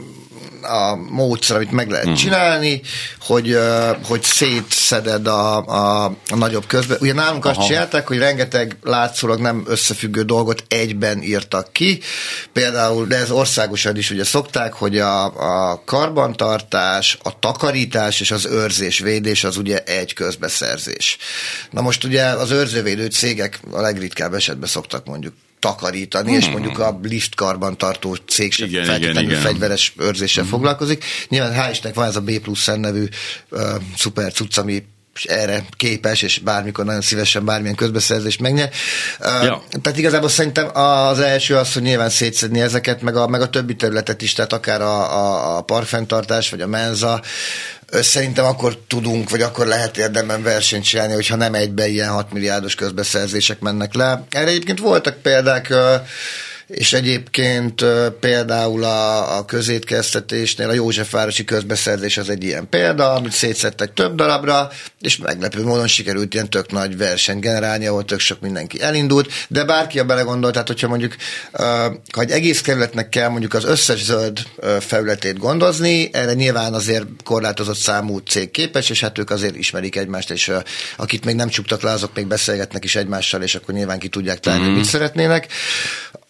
a módszer, amit meg lehet csinálni, hogy, hogy szétszeded a, a, a nagyobb közben. Ugye nálunk Aha. azt csinálták, hogy rengeteg látszólag nem összefüggő dolgot egyben írtak ki. Például, de ez országosan is ugye szokták, hogy a, a karbantartás, a takarítás és az őrzés, védés az ugye egy közbeszerzés. Na most ugye az őrzővédő cégek a legritkább esetben szoktak mondjuk takarítani, hmm. és mondjuk a lift karbantartó cég sem feltétlenül fegyveres őrzéssel hmm. foglalkozik. Nyilván hál' Istennek van ez a B plusz N nevű uh, szuper cucc, ami erre képes, és bármikor nagyon szívesen bármilyen közbeszerzést megnyer. Uh, ja. Tehát igazából szerintem az első az, hogy nyilván szétszedni ezeket, meg a, meg a többi területet is, tehát akár a, a, a parkfenntartás, vagy a menza, szerintem akkor tudunk, vagy akkor lehet érdemben versenyt csinálni, hogyha nem egyben ilyen hat milliárdos közbeszerzések mennek le. Erre egyébként voltak példák, és egyébként például a, a közétkeztetésnél a Józsefvárosi közbeszerzés az egy ilyen példa, amit szétszedtek több darabra, és meglepő módon sikerült ilyen tök nagy versenyt generálni, ahol tök sok mindenki elindult, de bárki a belegondolt, tehát hogyha mondjuk ha egy egész kerületnek kell mondjuk az összes zöld felületét gondozni, erre nyilván azért korlátozott számú cég képes, és hát ők azért ismerik egymást, és akit még nem csuktak le, azok még beszélgetnek is egymással, és akkor nyilván ki tudják találni, mm. mit szeretnének.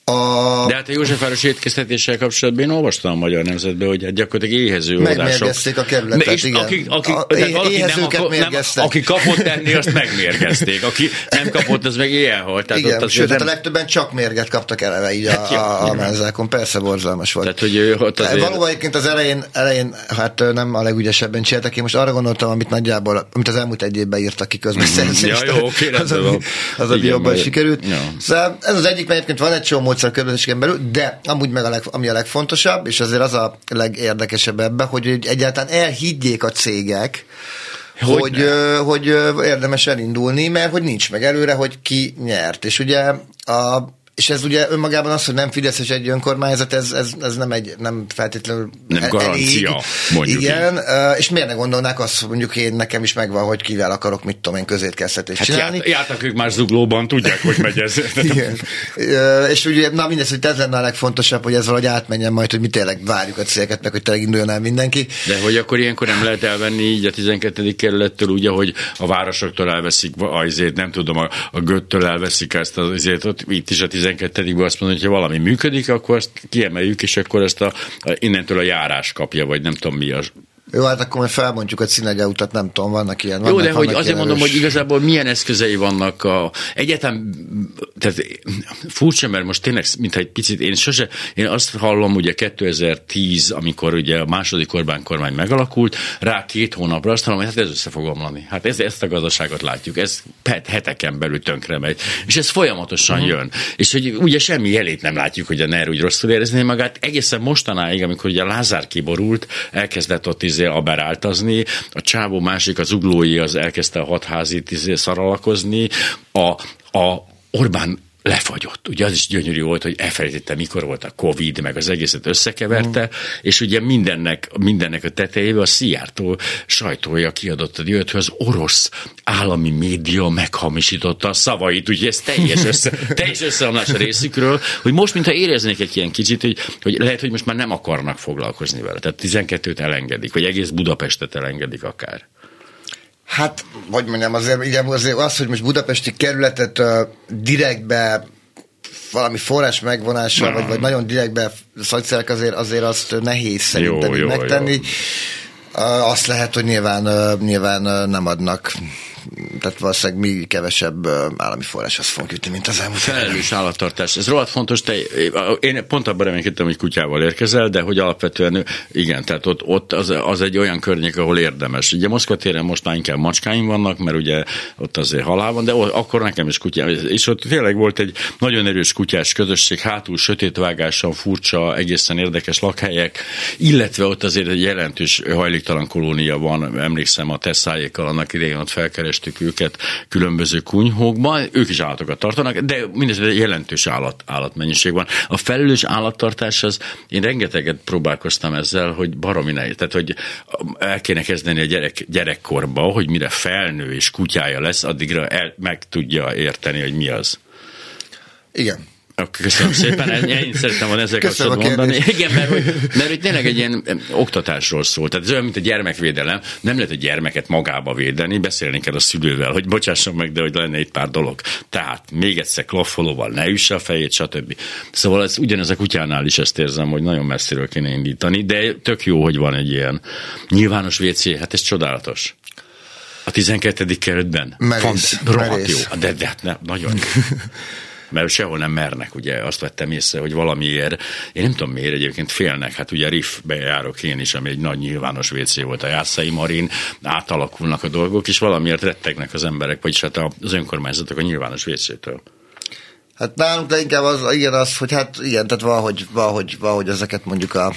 A... De hát a Józsefvárosi étkeztetéssel kapcsolatban én olvastam a Magyar Nemzetben, hogy hát gyakorlatilag éhező óvodások. Megmérgezték a kerületet, és igen. Aki, aki, a, é- valaki éhezőket nem, nem, aki kapott enni, azt megmérgezték. Aki nem kapott, az meg ilyen halt. Tehát igen, ott sőt, nem... a legtöbben csak mérget kaptak eleve így hát a, a, a menzákon. Persze borzalmas volt. Tehát, hogy ott azért... Valóban egyébként az elején, elején hát nem a legügyesebben csináltak. Én most arra gondoltam, amit nagyjából, amit az elmúlt egy évben írtak ki közbeszerzést. Ja, jó, oké, az, ami, az, ami jobban sikerült. Ja. Szóval ez az egyik, mert egyébként van egy csomó módszer a körülbelül belül, de amúgy meg a leg, ami a legfontosabb, és azért az a legérdekesebb ebben, hogy egyáltalán elhiggyék a cégek, hogy, hogy, hogy érdemes elindulni, mert hogy nincs meg előre, hogy ki nyert. És ugye a és ez ugye önmagában az, hogy nem fideszes egy önkormányzat, ez, ez, ez nem, egy, nem feltétlenül nem garancia, elég. mondjuk igen, így. És miért ne gondolnák azt, mondjuk én, nekem is megvan, hogy kivel akarok, mit tudom én, közétkeztetést hát csinálni. Járt, jártak ők már Zuglóban, tudják, hogy megy ez. Igen. És ugye, na mindez, hogy ez lenne a legfontosabb, hogy ez valahogy átmenjen majd, hogy mi tényleg várjuk a cégeket, meg hogy tényleg induljon el mindenki. De hogy akkor ilyenkor nem lehet elvenni így a tizenkettedik kerülettől, úgy, ahogy a városoktól elveszik, azért nem tudom, a, a Göttől elveszik ezt azért, ott itt is a tizenkettedikben azt mondja, hogy ha valami működik, akkor azt kiemeljük, és akkor ezt a, a, innentől a járás kapja, vagy nem tudom mi az. Jó, hát akkor majd felbontjuk a Cinege utat, nem tudom, vannak ilyen. Jó, vannak, de hogy vannak azért mondom, erős... hogy igazából milyen eszközei vannak a... Egyáltalán, tehát furcsa, mert most tényleg, mintha egy picit, én sose, én azt hallom, ugye kétezer-tíz, amikor ugye a második Orbán kormány megalakult, rá két hónapra azt hallom, hogy hát ez össze fog omlani. Hát ez, ezt a gazdaságot látjuk, ez heteken belül tönkre megy. És ez folyamatosan uh-huh. jön. És hogy ugye semmi jelét nem látjuk, hogy a NER úgy rosszul érezni magát. Egészen mostanáig, amikor ugye a Lázár kiborult, elkezdett ott izé aberáltazni, a csávó másik, az Zuglói, az elkezdte a hatházit izé szaralakozni, a, a Orbán lefagyott. Ugye az is gyönyörű volt, hogy elfelejtette, mikor volt a Covid, meg az egészet összekeverte, mm. és ugye mindennek, mindennek a tetejébe a Szijjártó sajtója kiadott a diót, hogy az orosz állami média meghamisította a szavait, úgyhogy ez teljes, össze, teljes összeomlás a részükről, hogy most, mintha éreznék egy ilyen kicsit, hogy, hogy lehet, hogy most már nem akarnak foglalkozni vele. Tehát tizenkettőt elengedik, vagy egész Budapestet elengedik akár. Hát, hogy mondjam, azért, igen, azért az, hogy most budapesti kerületet uh, direktbe valami forrás megvonással, vagy, vagy nagyon direktbe szakszerek, azért, azért azt nehéz szerintem jó, jó, megtenni. Jó. Uh, azt lehet, hogy nyilván, uh, nyilván uh, nem adnak. Tehát valószínűleg még kevesebb állami forráshoz fogunk jutni, mint az elmúlt. Felelős állattartás. Ez rohadt fontos. Te, én pont abban reménykedtem, hogy kutyával érkezel, de hogy alapvetően igen, tehát ott, ott az, az egy olyan környék, ahol érdemes. Ugye Moszkva téren most már inkább macskáim vannak, mert ugye ott azért halál van, de akkor nekem is kutyám. És ott tényleg volt egy nagyon erős kutyás közösség, hátul sötétvágással, furcsa, egészen érdekes lakhelyek, illetve ott azért egy jelentős hajléktalan kolónia van, emlékszem a Tesszájékkal annak idején ott felkeres őket különböző kunyhókban, ők is állatokat tartanak, de mindesetre jelentős állat, állatmennyiség van. A felelős állattartás, az, én rengeteget próbálkoztam ezzel, hogy baromi nehéz. Tehát, hogy el kéne kezdeni a gyerek, gyerekkorba, hogy mire felnő és kutyája lesz, addigra el, meg tudja érteni, hogy mi az. Igen. Köszönöm szépen, én szerettem volna ezzel kapcsolatban mondani. Igen, mert hogy, mert hogy tényleg egy ilyen oktatásról szól. Tehát ez olyan, mint a gyermekvédelem. Nem lehet a gyermeket magába védeni, beszélni kell a szülővel, hogy bocsásson meg, de hogy lenne itt pár dolog. Tehát még egyszer kloffolóval ne üsse a fejét, stb. Szóval ez ugyanez a kutyánál is ezt érzem, hogy nagyon messziről kéne indítani, de tök jó, hogy van egy ilyen nyilvános vé cé, hát ez csodálatos. A tizenkettedik kerületben. Merész. Rohadt jó. De, de hát ne, nagyon jó. Mert sehol nem mernek, ugye azt vettem észre, hogy valamiért, én nem tudom miért egyébként félnek, hát ugye Riffbe járok én is, ami egy nagy nyilvános vé cé volt a Jászai Marin, átalakulnak a dolgok, és valamiért rettegnek az emberek, vagyis hát az önkormányzatok a nyilvános vé cé-től. Hát nálunk de inkább az, igen, az, hogy hát igen, tehát valahogy, valahogy, valahogy ezeket mondjuk a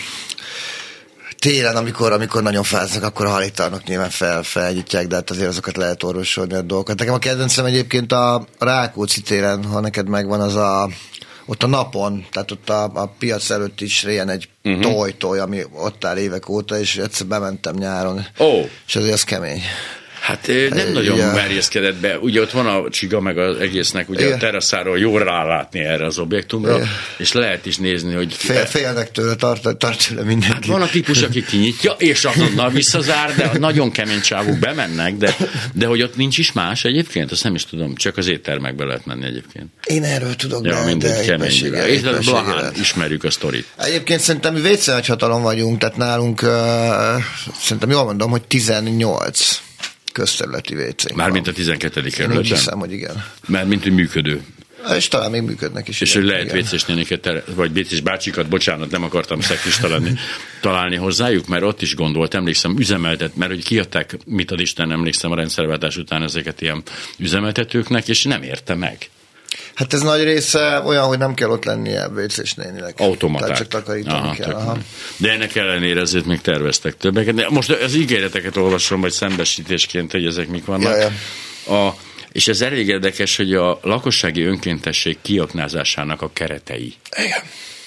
télen, amikor, amikor nagyon fáznak, akkor a hajléktalanok nyilván fel, felegyítják, de hát azért azokat lehet orvosolni a dolgokat. Nekem a kedvencem egyébként a Rákóczi téren, ha neked megvan, az a, ott a napon, tehát ott a, a piac előtt is ilyen egy uh-huh. toj-toj, ami ott áll évek óta, és egyszer bementem nyáron, oh. és azért az kemény. Hát nem nagyon ja. merjeszkedett be. Ugye ott van a csiga meg az egésznek, ugye igen. a teraszáról jól rálátni erre az objektumra, igen. és lehet is nézni, hogy... Fél, félnek tőle, tart, tart tőle mindenki. Hát van a típus, aki kinyitja, és azonnal visszazár, de nagyon kemény csávok bemennek, de, de hogy ott nincs is más egyébként, azt nem is tudom, csak az éttermekbe lehet menni egyébként. Én erről tudok, ja, de, mindegy, de éppenséggel. És Blahán ismerjük a sztorit. Egyébként szerintem mi vécé nagy hatalom vagyunk, tehát nálunk uh, szerintem jól mondom, hogy tizennyolc közterületi vécénk. Mármint a tizenkettedik kerületen? Én úgy hiszem, hogy igen. Mármint, hogy működő. És talán még működnek is. És igen, hogy lehet igen. vécés néniket, vagy vécés bácsikat, bocsánat, nem akartam szexista lenni, találni hozzájuk, mert ott is gondolt, emlékszem, üzemeltet, mert hogy kiadták, mit ad Isten, emlékszem a rendszerváltás után ezeket ilyen üzemeltetőknek, és nem érte meg. Hát ez nagy része olyan, hogy nem kell ott lennie vécés néninek. Automaták. Tehát csak takarítani aha, kell. Aha. De ennek ellenére azért még terveztek többeket. De most az ígéreteket olvasom, vagy szembesítésként, hogy ezek mik vannak. Ja, ja. A, és ez elég érdekes, hogy a lakossági önkéntesség kiaknázásának a keretei. Igen.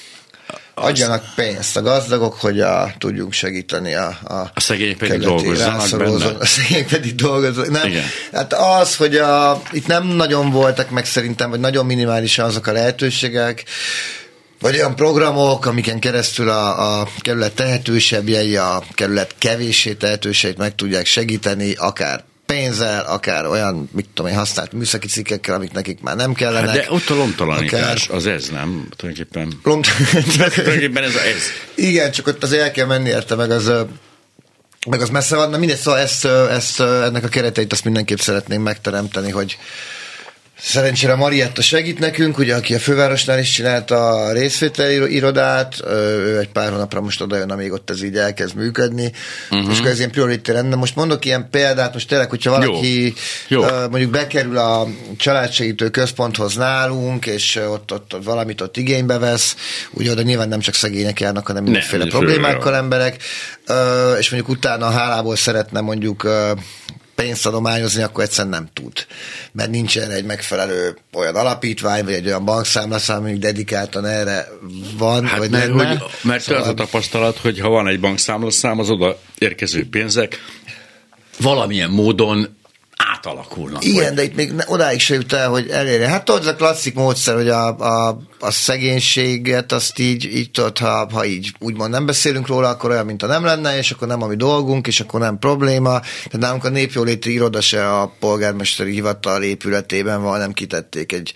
Adjanak pénzt a gazdagok, hogy a, tudjunk segíteni a, a, a szegények pedig dolgozzanak benne. A szegények pedig dolgozzanak. Nem. Igen. Hát az, hogy a, itt nem nagyon voltak meg szerintem, vagy nagyon minimálisan azok a lehetőségek, vagy olyan programok, amiken keresztül a, a kerület tehetősebbjei, a kerület kevéssé tehetőseit meg tudják segíteni, akár pénzzel, akár olyan, mit tudom én, használt műszaki cikkekkel, amik nekik már nem kellenek. Hát de ott a lomtalanítás, akár... az ez, nem? Tulajdonképpen. Tulajdonképpen ez a ez. Igen, csak ott azért el kell menni érte, meg az, meg az messze van. Na mindegy, szóval ezt, ezt, ennek a kereteit azt mindenképp szeretnénk megteremteni, hogy szerencsére Marietta segít nekünk, ugye, aki a fővárosnál is csinálta a részvételi irodát, ő egy pár hónapra most odajön, amíg ott ez így elkezd működni, uh-huh. és akkor ez ilyen prioritás lenne. Most mondok ilyen példát, most tényleg, hogyha valaki Jó. Jó. mondjuk bekerül a családsegítő központhoz nálunk, és ott, ott, ott valamit ott igénybe vesz, ugye oda nyilván nem csak szegények járnak, hanem mindenféle ne, problémákkal emberek, és mondjuk utána a hálából szeretne mondjuk pénzt adományozni, akkor egyszerűen nem tud. Mert nincs erre egy megfelelő olyan alapítvány, vagy egy olyan bankszámlaszám, amik dedikáltan erre van, hát vagy mert, lenne. Hogy, mert szóval... az a tapasztalat, hogy ha van egy bankszámlaszám, az oda érkező pénzek valamilyen módon átalakulnak. Igen, vagy. de itt még odáig se jut el, hogy elérje. Hát tudod, ez a klasszik módszer, hogy a, a, a szegénységet azt így, így tudod, ha, ha így úgymond nem beszélünk róla, akkor olyan, mint ha nem lenne, és akkor nem a mi dolgunk, és akkor nem probléma. Tehát nálunk a népjóléti iroda se a polgármesteri hivatal épületében van, nem kitették egy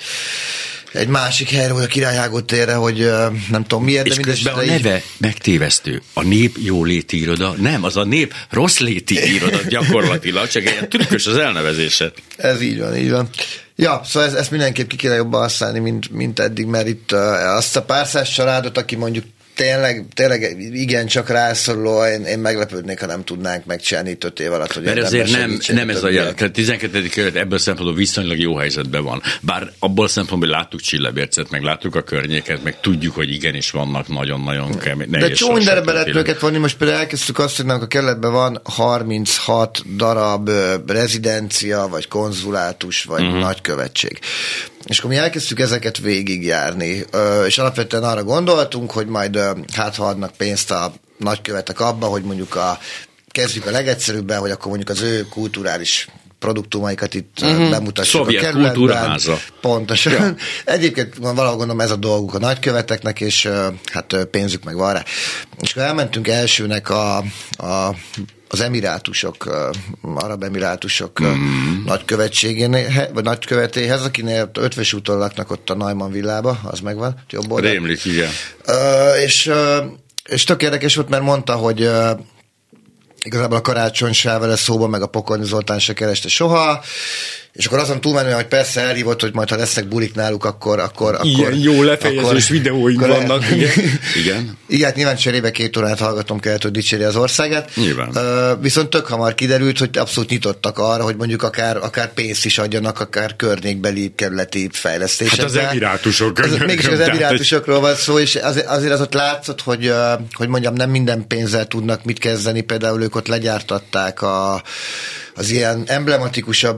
egy másik helyre, vagy a Királyhágó térre, hogy nem tudom miért, és de közben a neve így... megtévesztő. A nép jóléti iroda. Nem, az a nép rosszléti iroda gyakorlatilag, csak egy trükkös az elnevezése. Ez így van, így van. Ja, szóval ezt, ezt mindenképp ki kéne jobban használni, mint, mint eddig, mert itt uh, azt a pár száz családot, aki mondjuk Tényleg, tényleg igen, csak rászoruló, én, én meglepődnék, ha nem tudnánk megcsinálni itt öt év alatt. Hogy mert ezért nem, nem ez a jel. Tehát tizenkettedik kerület ebből szempontból viszonylag jó helyzetben van. Bár abból szempontból, hogy láttuk Csillebércet, meg láttuk a környéket, meg tudjuk, hogy igenis vannak nagyon-nagyon kemény. De csomó mindenre be lehet őket vonni. Most például elkezdtük azt, hogy a kerületben van harminchat darab rezidencia, vagy konzulátus, vagy uh-huh. nagykövetség. És akkor mi elkezdtük ezeket végigjárni, és alapvetően arra gondoltunk, hogy majd hát ha adnak pénzt a nagykövetek abba, hogy mondjuk a, kezdjük a legegyszerűbben, hogy akkor mondjuk az ő kulturális produktumaikat itt uh-huh. bemutassuk Szovjet a kerületben. Kultúraháza. Pontosan. Ja. Egyébként valahol gondolom ez a dolguk a nagyköveteknek, és hát pénzük meg van rá. És akkor elmentünk elsőnek a, a az emirátusok, arab emirátusok mm. nagykövetségénél, vagy nagykövetéhez, akinél Ötvös úton laknak ott a Neumann villába, az megvan, jobb oldal. Rémlik, igen. Uh, és, uh, és tök érdekes volt, mert mondta, hogy uh, igazából a Karácsony se vele szóba, meg a Pokorni Zoltán se kereste soha, és akkor azon túlmenően, hogy persze elhívott, hogy majd ha lesznek bulik náluk, akkor... akkor ilyen akkor, jó lefejezős videóink akkor vannak. El... Igen. Igen. Igen, hát nyilván cserébe két órát hallgatom kellett, hogy dicséri az országát. Nyilván. Uh, viszont tök hamar kiderült, hogy abszolút nyitottak arra, hogy mondjuk akár, akár pénzt is adjanak, akár környékbeli kerületi fejlesztésekbe. Hát az emirátusok. Az, mégis az emirátusokról van szó, és azért, azért az ott látszott, hogy, uh, hogy mondjam, nem minden pénzzel tudnak mit kezdeni. Például ők ott legyártatták a az ilyen emblematikusabb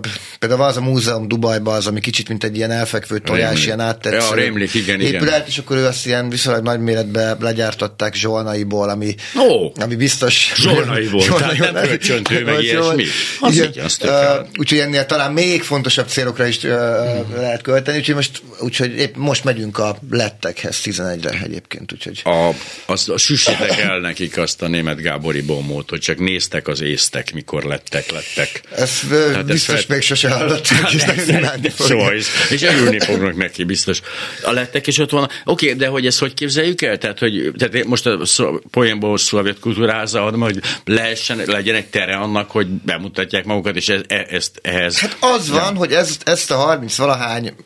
például az a múzeum Dubajban, az, ami kicsit mint egy ilyen elfekvő tojás, rémlik. Ilyen áttetsző ja, rémlik, igen, épület, igen. és akkor ő azt ilyen viszonylag nagy méretben legyártották zsolnaiból, ami, oh, ami biztos... Zsolnaiból, tehát nem fröccsöntő, meg ilyesmi. Az így, azt uh, úgyhogy ennél talán még fontosabb célokra is uh, hmm. lehet költeni, úgyhogy most, úgyhogy épp most megyünk a lettekhez tizenegyre egyébként, úgyhogy... A, azt, a süssétek el nekik azt a német Gábori bombót, hogy csak néztek az észtek, mikor lettek, lettek. Ezt uh, biztos fel... még sose hallották, és nem imádni fogják. És örülni fognak neki, biztos. A lettek, és ott van, oké, okay, de hogy ezt hogy képzeljük el? Tehát, hogy tehát most a poénból szovjet kultúráza adom, hogy lehessen, legyen egy tere annak, hogy bemutatják magukat, és ez, ezt ehhez... Hát az van, ja. hogy ez, ezt a harminc-valahány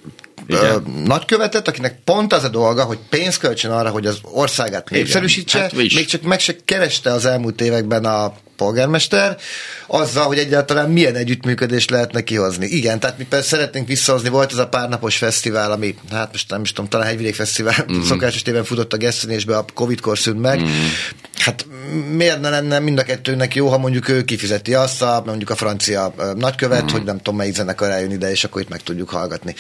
nagykövetet, akinek pont az a dolga, hogy pénzt költsön arra, hogy az országát népszerűsítse, hát még csak meg se kereste az elmúlt években a polgármester, azzal, hogy egyáltalán milyen együttműködést lehetne kihozni. Igen, tehát mi persze szeretnénk visszahozni, volt ez a párnapos fesztivál, ami, hát most nem is tudom, talán Hegyvidék Fesztivál mm. szokásos téven futott a Gesztenésbe, a Covid-kor szűnt meg. Mm. Hát miért ne lenne mind a kettőnek jó, ha mondjuk ő kifizeti azt, a, mondjuk a francia nagykövet, mm. hogy nem tudom, melyik zenekar eljön ide, és akkor itt meg tudjuk hallgatni.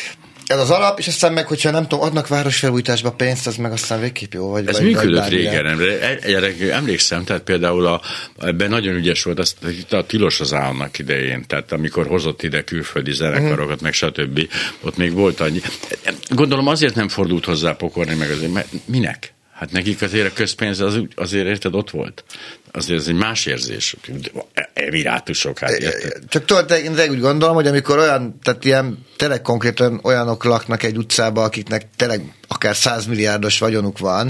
Ez az alap, és aztán meg, hogyha nem tudom, adnak városfelújításba pénzt, az meg aztán végképp jó. Vagy, ez vagy, működött vagy régen, egyre emlékszem, tehát például a, ebben nagyon ügyes volt, azt, a tilos az államnak idején, tehát amikor hozott ide külföldi zenekarokat, uh-huh. meg stb. Ott még volt annyi. Gondolom azért nem fordult hozzá pokorni, meg azért, mert minek? Hát nekik azért a közpénz az, azért érted, ott volt. Azért ez egy más érzés. Emirátusok, hát érted? Csak tudod, én úgy gondolom, hogy amikor olyan, tehát ilyen tényleg konkrétan olyanok laknak egy utcába, akiknek tényleg akár százmilliárdos vagyonuk van,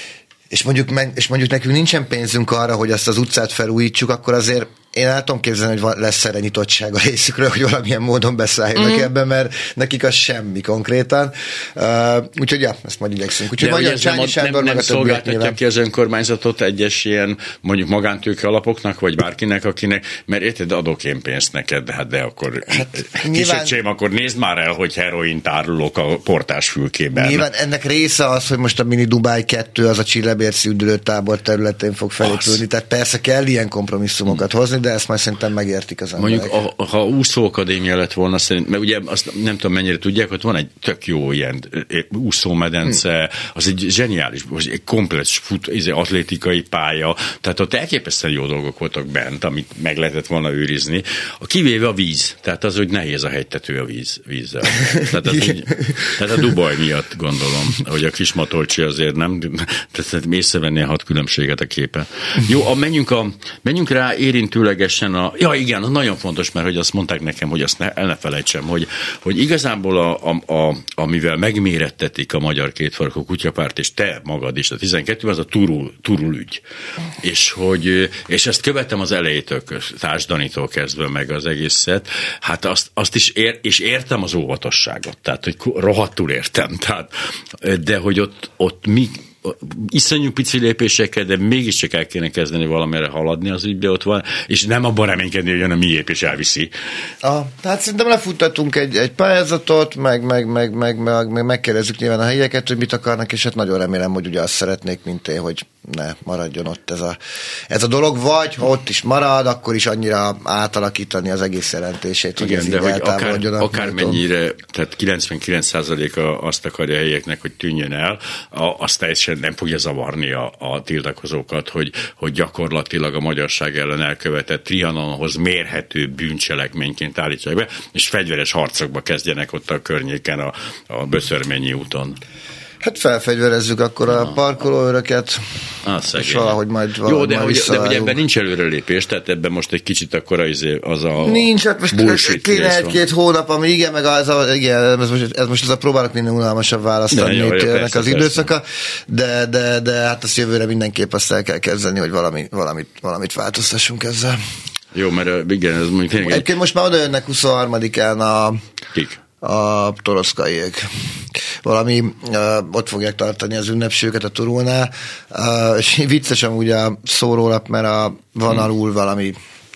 és mondjuk, és mondjuk nekünk nincsen pénzünk arra, hogy azt az utcát felújítsuk, akkor azért én el tudom képzelni, hogy lesz erre nyitottság a részükről, hogy valamilyen módon beszálljanak mm. ebben, mert nekik az semmi konkrétan. Uh, úgyhogy ja, ezt majd igyekszünk. Úgyhogy magyar Csányi Sándor nem, nem szolgáltatja ki az önkormányzatot egyes ilyen mondjuk magántőke alapoknak, vagy bárkinek, akinek, mert érted, adok én pénzt neked, de hát de akkor hát, kisöcsém, akkor nézd már el, hogy heroin tárolok a portás fülkében. Nyilván ennek része az, hogy most a Mini Dubai kettő az a Csillebérci üdülőtábor területén fog felépülni, tehát persze kell ilyen kompromisszumokat hozni, de ezt majd szerintem megértik az emberek. Mondjuk, a, ha úszóakadémia lett volna, szerint, mert ugye azt nem tudom mennyire tudják, hogy van egy tök jó ilyen úszómedence, hmm. az egy zseniális, egy komplex fut, atlétikai pálya, tehát ott elképesztően jó dolgok voltak bent, amit meg lehetett volna őrizni. A kivéve a víz, tehát az, hogy nehéz a hegytető a víz, vízzel. Tehát, az úgy, tehát a Dubaj miatt gondolom, hogy a Kismatolcsi azért nem, tehát észrevenni a hat különbséget a képe. Jó, a, menjünk, a, menjünk rá érintőlegesen a... Ja, igen, nagyon fontos, mert hogy azt mondták nekem, hogy azt ne, el ne felejtsem, hogy, hogy igazából a, a, a, amivel megmérettetik a Magyar Kétfarkú Kutyapárt, és te magad is, a tizenkettő, az a Turul, Turul ügy. És, hogy, és ezt követem az elejétől, Társ Danitól kezdve meg az egészet, hát azt, azt is ér, és értem az óvatosságot, tehát, hogy rohadtul értem, tehát, de hogy ott, ott mi iszonyú pici lépésekkel, de mégiscsak el kéne kezdeni valamire haladni az ügybe, ott van, és nem abban reménykedni, hogy jön a miép és elviszi. Ah, hát szerintem lefuttatunk egy, egy pályázatot, meg, meg, meg, meg, meg, meg megkérdezzük nyilván a helyieket, hogy mit akarnak, és hát nagyon remélem, hogy ugye azt szeretnék, mint én, hogy ne maradjon ott ez a, ez a dolog, vagy ha ott is marad, akkor is annyira átalakítani az egész jelentését, hogy igen, ez de így hogy akár, akár mennyire, tehát kilencvenkilenc százaléka azt akarja a helyieknek, hogy tűnjön el, a, azt teljesen nem fogja zavarni a, a tiltakozókat, hogy, hogy gyakorlatilag a magyarság ellen elkövetett Trianonhoz mérhető bűncselekményként állítják be, és fegyveres harcokba kezdjenek ott a környéken a, a Böszörményi úton. Hát felfegyverezzük akkor a parkolóőröket, ah, és valahogy majd valahogy jó, de, majd hogy, de hogy ebben nincs előrelépés, tehát ebben most egy kicsit akkor az a nincs, hát most kéne egy-két hónap, ami igen, meg az a, igen, ez most, ez most az a próbálok minden unalmasabb választ adni ennek az időszaka, de, de, de hát azt jövőre mindenképp azt el kell kezdeni, hogy valami, valamit, valamit változtassunk ezzel. Jó, mert igen, ez mondjuk tényleg... Egyébként most már oda jönnek huszonharmadikán a... Kik? A toroszkaiék. Valami, uh, ott fogják tartani az ünnepségeket a Turulnál, uh, és vicces amúgy a szórólap, mert a, van hmm. alul valami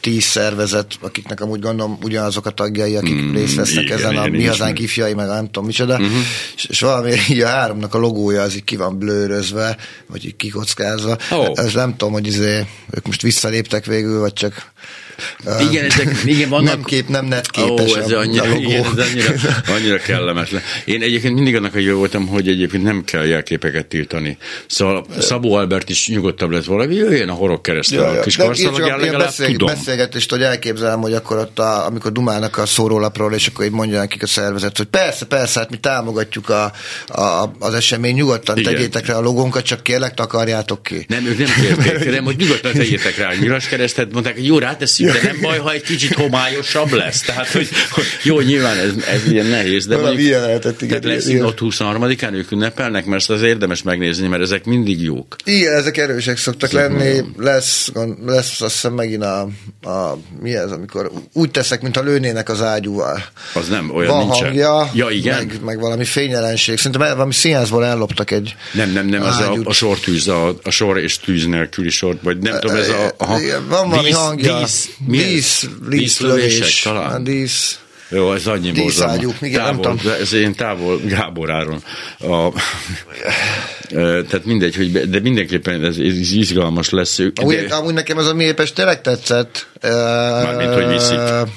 tíz szervezet, akiknek amúgy gondolom ugyanazok a tagjai, akik mm, részt vesznek igen, ezen igen, a Mi Hazánk ifjai, meg nem tudom micsoda, uh-huh. és, és valamiért így a háromnak a logója az így ki van blőrözve, vagy így kikockázva. Oh. Ez nem tudom, hogy izé, ők most visszaléptek végül, vagy csak igen, ezek, igen, vannak... nem, kép, nem netképes oh, ez a, annyira, a logó. Igen, ez annyira, annyira kellemetlen. Én egyébként mindig annak a jó voltam, hogy egyébként nem kell jelképeket tiltani. Szóval Szabó Albert is nyugodtabb lett valami, jöjjön a horog keresztül ja, a kis karszalagján, legalább beszél, tudom. Beszélgetést, hogy elképzelem, hogy akkor ott, a, amikor dumálnak a szórólapról, és akkor így mondja nekik a szervezet, hogy persze, persze, hát mi támogatjuk a, a, az esemény, nyugodtan igen. tegyétek rá a logónkat, csak kérlek, takarjátok ki. Nem, ők nem kérték, nem, hogy nyugodtan tegyétek rá a nyilaskeresztet, mondták, hogy jó, ráteszünk, de nem baj, ha egy kicsit homályosabb lesz. Tehát, hogy, hogy jó, nyilván ez, ez ilyen nehéz, de mondjuk, ilyen lehetett, igen, tehát lesz ott huszonharmadikán ők ünnepelnek, mert az érdemes megnézni, mert ezek mindig jók. Igen, ezek erősek szoktak ezek lenni. Lesz, lesz azt hiszem megint a, a mi ez, amikor úgy teszek, mintha lőnének az ágyúval. Az nem, olyan van nincsen. Hangja, ja, igen? Meg, meg valami fényjelenség. Szerintem valami színházból elloptak egy Nem, nem, nem, az a, a sortűz, a, a sor és tűz nélküli sor, vagy nem tudom, ez a... a igen, van valami dísz, hangja. Dísz, dísz, díszlövés, talán. Dísz. Jó, ez annyi borzalma. Távol, ez én távol Gábor Áron. A, tehát mindegy, hogy be, de mindenképpen ez, ez izgalmas lesz. Amúgy, de... amúgy nekem az a Miépes tényleg tetszett. Mármint, hogy viszik.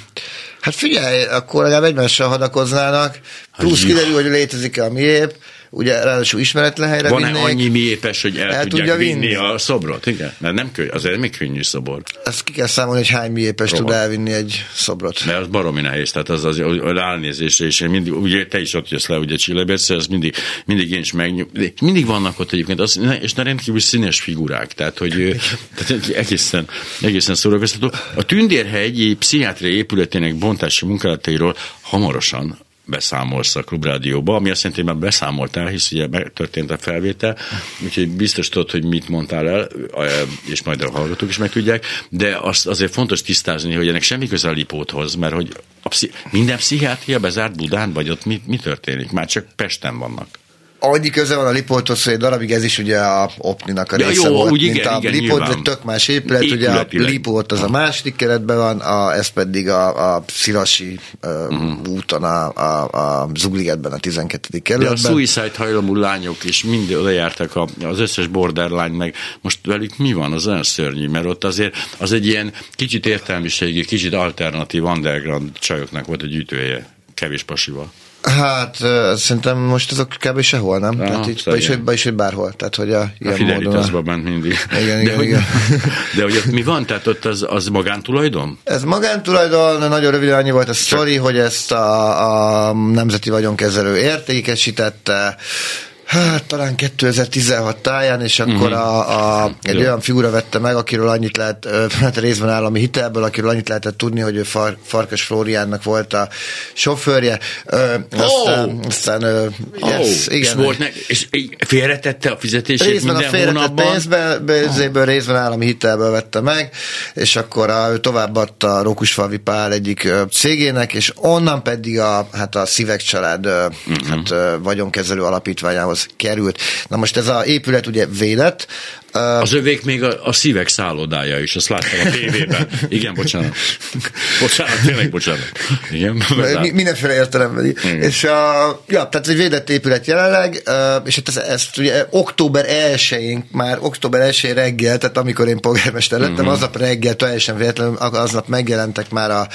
Hát figyelj, akkor legalább egymással hadakoznának. Plusz kiderül, hogy létezik a Miép. Ugye ráadásul ismeretlen helyre van-e vinnék. annyi miépes, hogy el, el tudják vinni, vinni a szobrot? Igen? Mert nem könnyű, azért még könnyű szobor. Ezt ki kell számolni, hogy hány miépes tud elvinni egy szobrot. Mert az baromi nehéz, tehát az az, az elnézésre, és mindig, ugye te is ott jössz le, ugye Csillebérc, az mindig, mindig én is megnyug. Mindig vannak ott egyébként, az, és ne rendkívül színes figurák, tehát hogy tehát egészen, egészen szórakoztató. A Tündérhegyi pszichiátriai épületének bontási munkálatairól hamarosan beszámolsz a Klubrádióba, ami azt jelenti, hogy már beszámoltál, hisz ugye megtörtént a felvétel, úgyhogy biztos tudod, hogy mit mondtál el, és majd a hallgatók is megtudják, de azt azért fontos tisztázni, hogy ennek semmi köze a Lipóthoz, mert hogy a pszi- minden pszichiátria bezárt Budán, vagy ott mi, mi történik? Már csak Pesten vannak. Annyi köze van a Lipóthoz, hogy egy darabig ez is ugye a Opninak a ja, része jó, volt, úgy mint igen, a igen, Lipót, de tök más épület, ugye a Lipót az a második keretben van, a, ez pedig a, a Szilasi uh-huh. úton, a, a, a Zugligetben, a tizenkettedik kerületben. De a suicide hajlamú lányok is mind oda jártak, a, az összes borderline, meg most velük mi van, az olyan szörnyű, mert ott azért az egy ilyen kicsit értelmiségi, kicsit alternatív underground csajoknak volt a gyűjtője, kevés pasival. Hát uh, szerintem most azok kb. Sehol, nem? Aha, tehát így, vagyis, hogy, vagyis, hogy bárhol. Tehát, hogy a, a Fidelitásban ment mindig. Igen, de, igen, hogy, igen. de hogy ott mi van? Tehát ott az, az magántulajdon? Ez magántulajdon, nagyon röviden annyi volt a sztori, hogy ezt a, a Nemzeti Vagyonkezelő értékesítette, hát talán kétezer-tizenhat táján, és akkor uh-huh. a, a, egy Jó. olyan figura vette meg, akiről annyit lehet, hát részben állami hitelből, akiről annyit lehetett tudni, hogy ő Far, Farkas Flóriánnak volt a sofőrje. Ö, aztán, oh. aztán ö, yes, oh. igen. És, volt ne, és félretette a fizetését részben minden a félretett hónapban? pénzből, pénzéből, oh. részben állami hitelből vette meg, és akkor a, ő továbbadta a Rókusfalvi Pál egyik ö, cégének, és onnan pedig a, hát a Szívek család ö, uh-huh. hát, ö, vagyonkezelő alapítványához került. Na most ez az épület ugye védett. Az övék még a, a Szívek szállodája is, azt láttam a tévében. Igen, bocsánat. Bocsánat, tényleg bocsánat. Igen, Mi, mindenféle értelemben. És a, ja, tehát egy védett épület jelenleg, és hát ezt, ezt ugye október elsején, már október elsején reggel, tehát amikor én polgármester lettem, uh-huh. aznap reggel teljesen véletlenül, aznap megjelentek már a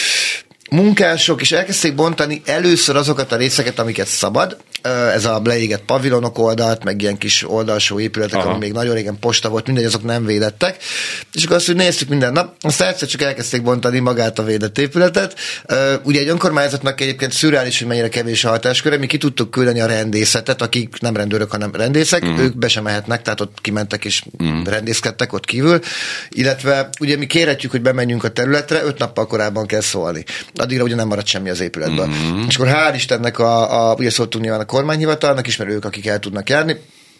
munkások, és elkezdték bontani először azokat a részeket, amiket szabad. Ez a leégett pavilonok oldalt, meg ilyen kis oldalsó épületek, Aha. ami még nagyon régen posta volt, mindegy, azok nem védettek. És akkor azt, hogy néztük minden nap, aztán egyszer csak elkezdték bontani magát a védett épületet. Ugye egy önkormányzatnak egyébként szürreális, hogy mennyire kevés a hatásköre, mi ki tudtuk küldeni a rendészetet, akik nem rendőrök, hanem rendészek, uh-huh. ők be sem mehetnek, tehát ott kimentek és uh-huh. rendészkedtek ott kívül. Illetve ugye mi kérhetjük, hogy bemenjünk a területre, öt nappal korábban kell szólni. Addigra ugye nem marad semmi az épületben. Uh-huh. És akkor hál' Istennek a, a ugye szóltunk nyilván a kormányhivatalnak is, mert ők, akik el tudnak járni,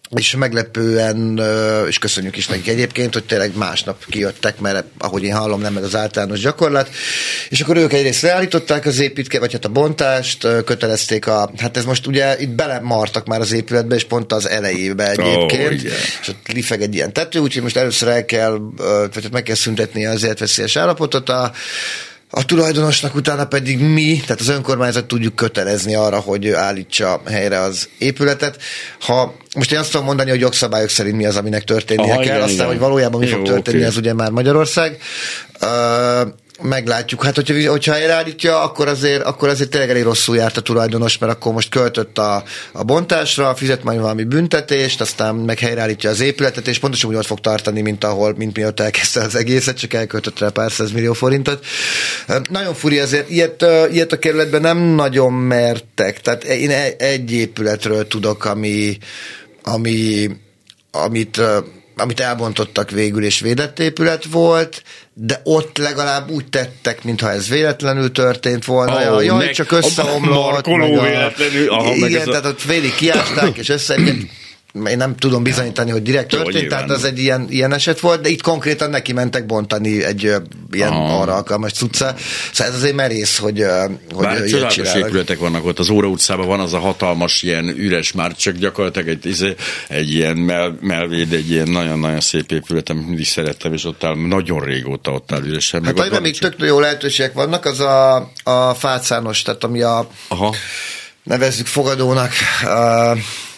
és meglepően, és köszönjük is nekik egyébként, hogy tényleg másnap kijöttek, mert ahogy én hallom, nem meg az általános gyakorlat, és akkor ők egyrészt leállították az építkezést, vagy hát a bontást, kötelezték a, hát ez most ugye itt belemartak már az épületbe, és pont az elejébe egyébként, oh, és ott lifeg egy ilyen tető, úgyhogy most először el kell, vagy meg kell szüntetni az életveszélyes állapotot, a A tulajdonosnak utána pedig mi, tehát az önkormányzat tudjuk kötelezni arra, hogy állítsa helyre az épületet. Ha most én azt tudom mondani, hogy jogszabályok szerint mi az, aminek történnie Aha, kell, igen, aztán, igen. hogy valójában mi Jó, fog történni, okay. ez ugye már Magyarország. Uh, meglátjuk. Hát, hogyha, hogyha helyreállítja, akkor azért, akkor azért tényleg elég rosszul járt a tulajdonos, mert akkor most költött a, a bontásra, fizet majd valami büntetést, aztán meg helyreállítja az épületet, és pontosan úgy ott fog tartani, mint ahol, mint miatt elkezdte az egészet, csak elköltött rá pár százmillió forintot. Nagyon furi azért, ilyet, ilyet a kerületben nem nagyon mertek. Tehát én egy épületről tudok, ami, ami, amit amit elbontottak végül, és védett épület volt, de ott legalább úgy tettek, mintha ez véletlenül történt volna. Oh, jaj, csak összeomlott. A véletlenül. Aha, igen, tehát ott félig kiásták, és össze... Én nem tudom bizonyítani, hogy direkt történt, Jó, tehát az egy ilyen, ilyen eset volt, de itt konkrétan neki mentek bontani egy uh, ilyen Aha. arra alkalmas cucca. Szóval ez azért merész, hogy, uh, hogy Bár csodálatos épületek vannak ott. Az Óra utcában van az a hatalmas ilyen üres, már csak gyakorlatilag egy, egy ilyen mel, melvéd, egy ilyen nagyon-nagyon szép épület, amit mindig szerettem, és ott áll, nagyon régóta ott áll üresen. Hát amiben még tök jó lehetőségek vannak, az a, a fácános, tehát ami a Aha. nevezzük fogadónak, uh,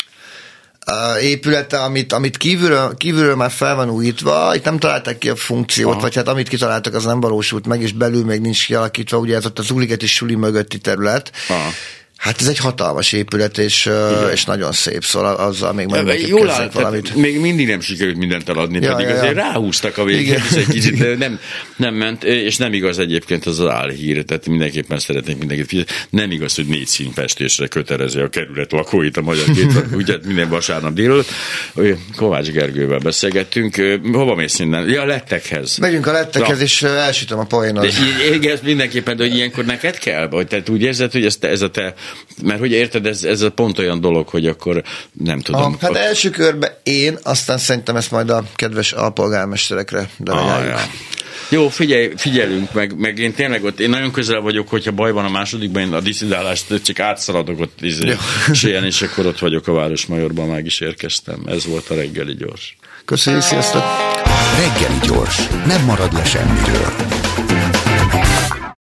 Uh, épülete, amit, amit kívülről, kívülről már fel van újítva, itt nem találták ki a funkciót, Aha. vagy hát amit kitaláltak, az nem valósult meg, és belül még nincs kialakítva, ugye ez ott az Uligeti suli mögötti terület. Aha. Hát ez egy hatalmas épület, és, és nagyon szép, szóval azzal még majd ja, jól áll, valamit. Még mindig nem sikerült mindent eladni, ja, pedig ja, azért ja. ráhúztak a végén, és egy kicsit nem, nem ment, és nem igaz egyébként az az álhír, tehát mindenképpen szeretnék mindenkit fizetni. Nem igaz, hogy négy színfestésre kötelezi a kerület lakóit a magyar két, ugye minden vasárnap délelőtt. Kovács Gergővel beszélgettünk. Hova mész innen? Ja, a lettekhez. Megyünk a lettekhez, Na. és elsütöm a poénot. Igen, mindenképpen, hogy ilyenkor neked kell? Vagy te úgy érzed, hogy ez, te, ez a te mert hogy érted, ez, ez a pont olyan dolog, hogy akkor nem tudom. Ah, hát első körben én, aztán szerintem ezt majd a kedves alpolgármesterekre delegáljuk. Ah, ja. Jó, figyelj, figyelünk, meg, meg én tényleg ott, én nagyon közel vagyok, hogyha baj van a másodikban, én a disszidálást csak átszaladok ott és ilyen, és akkor ott vagyok a Városmajorban, meg is érkeztem. Ez volt a reggeli gyors. Köszönjük, sziasztok! Reggeli gyors, nem marad le semmiről.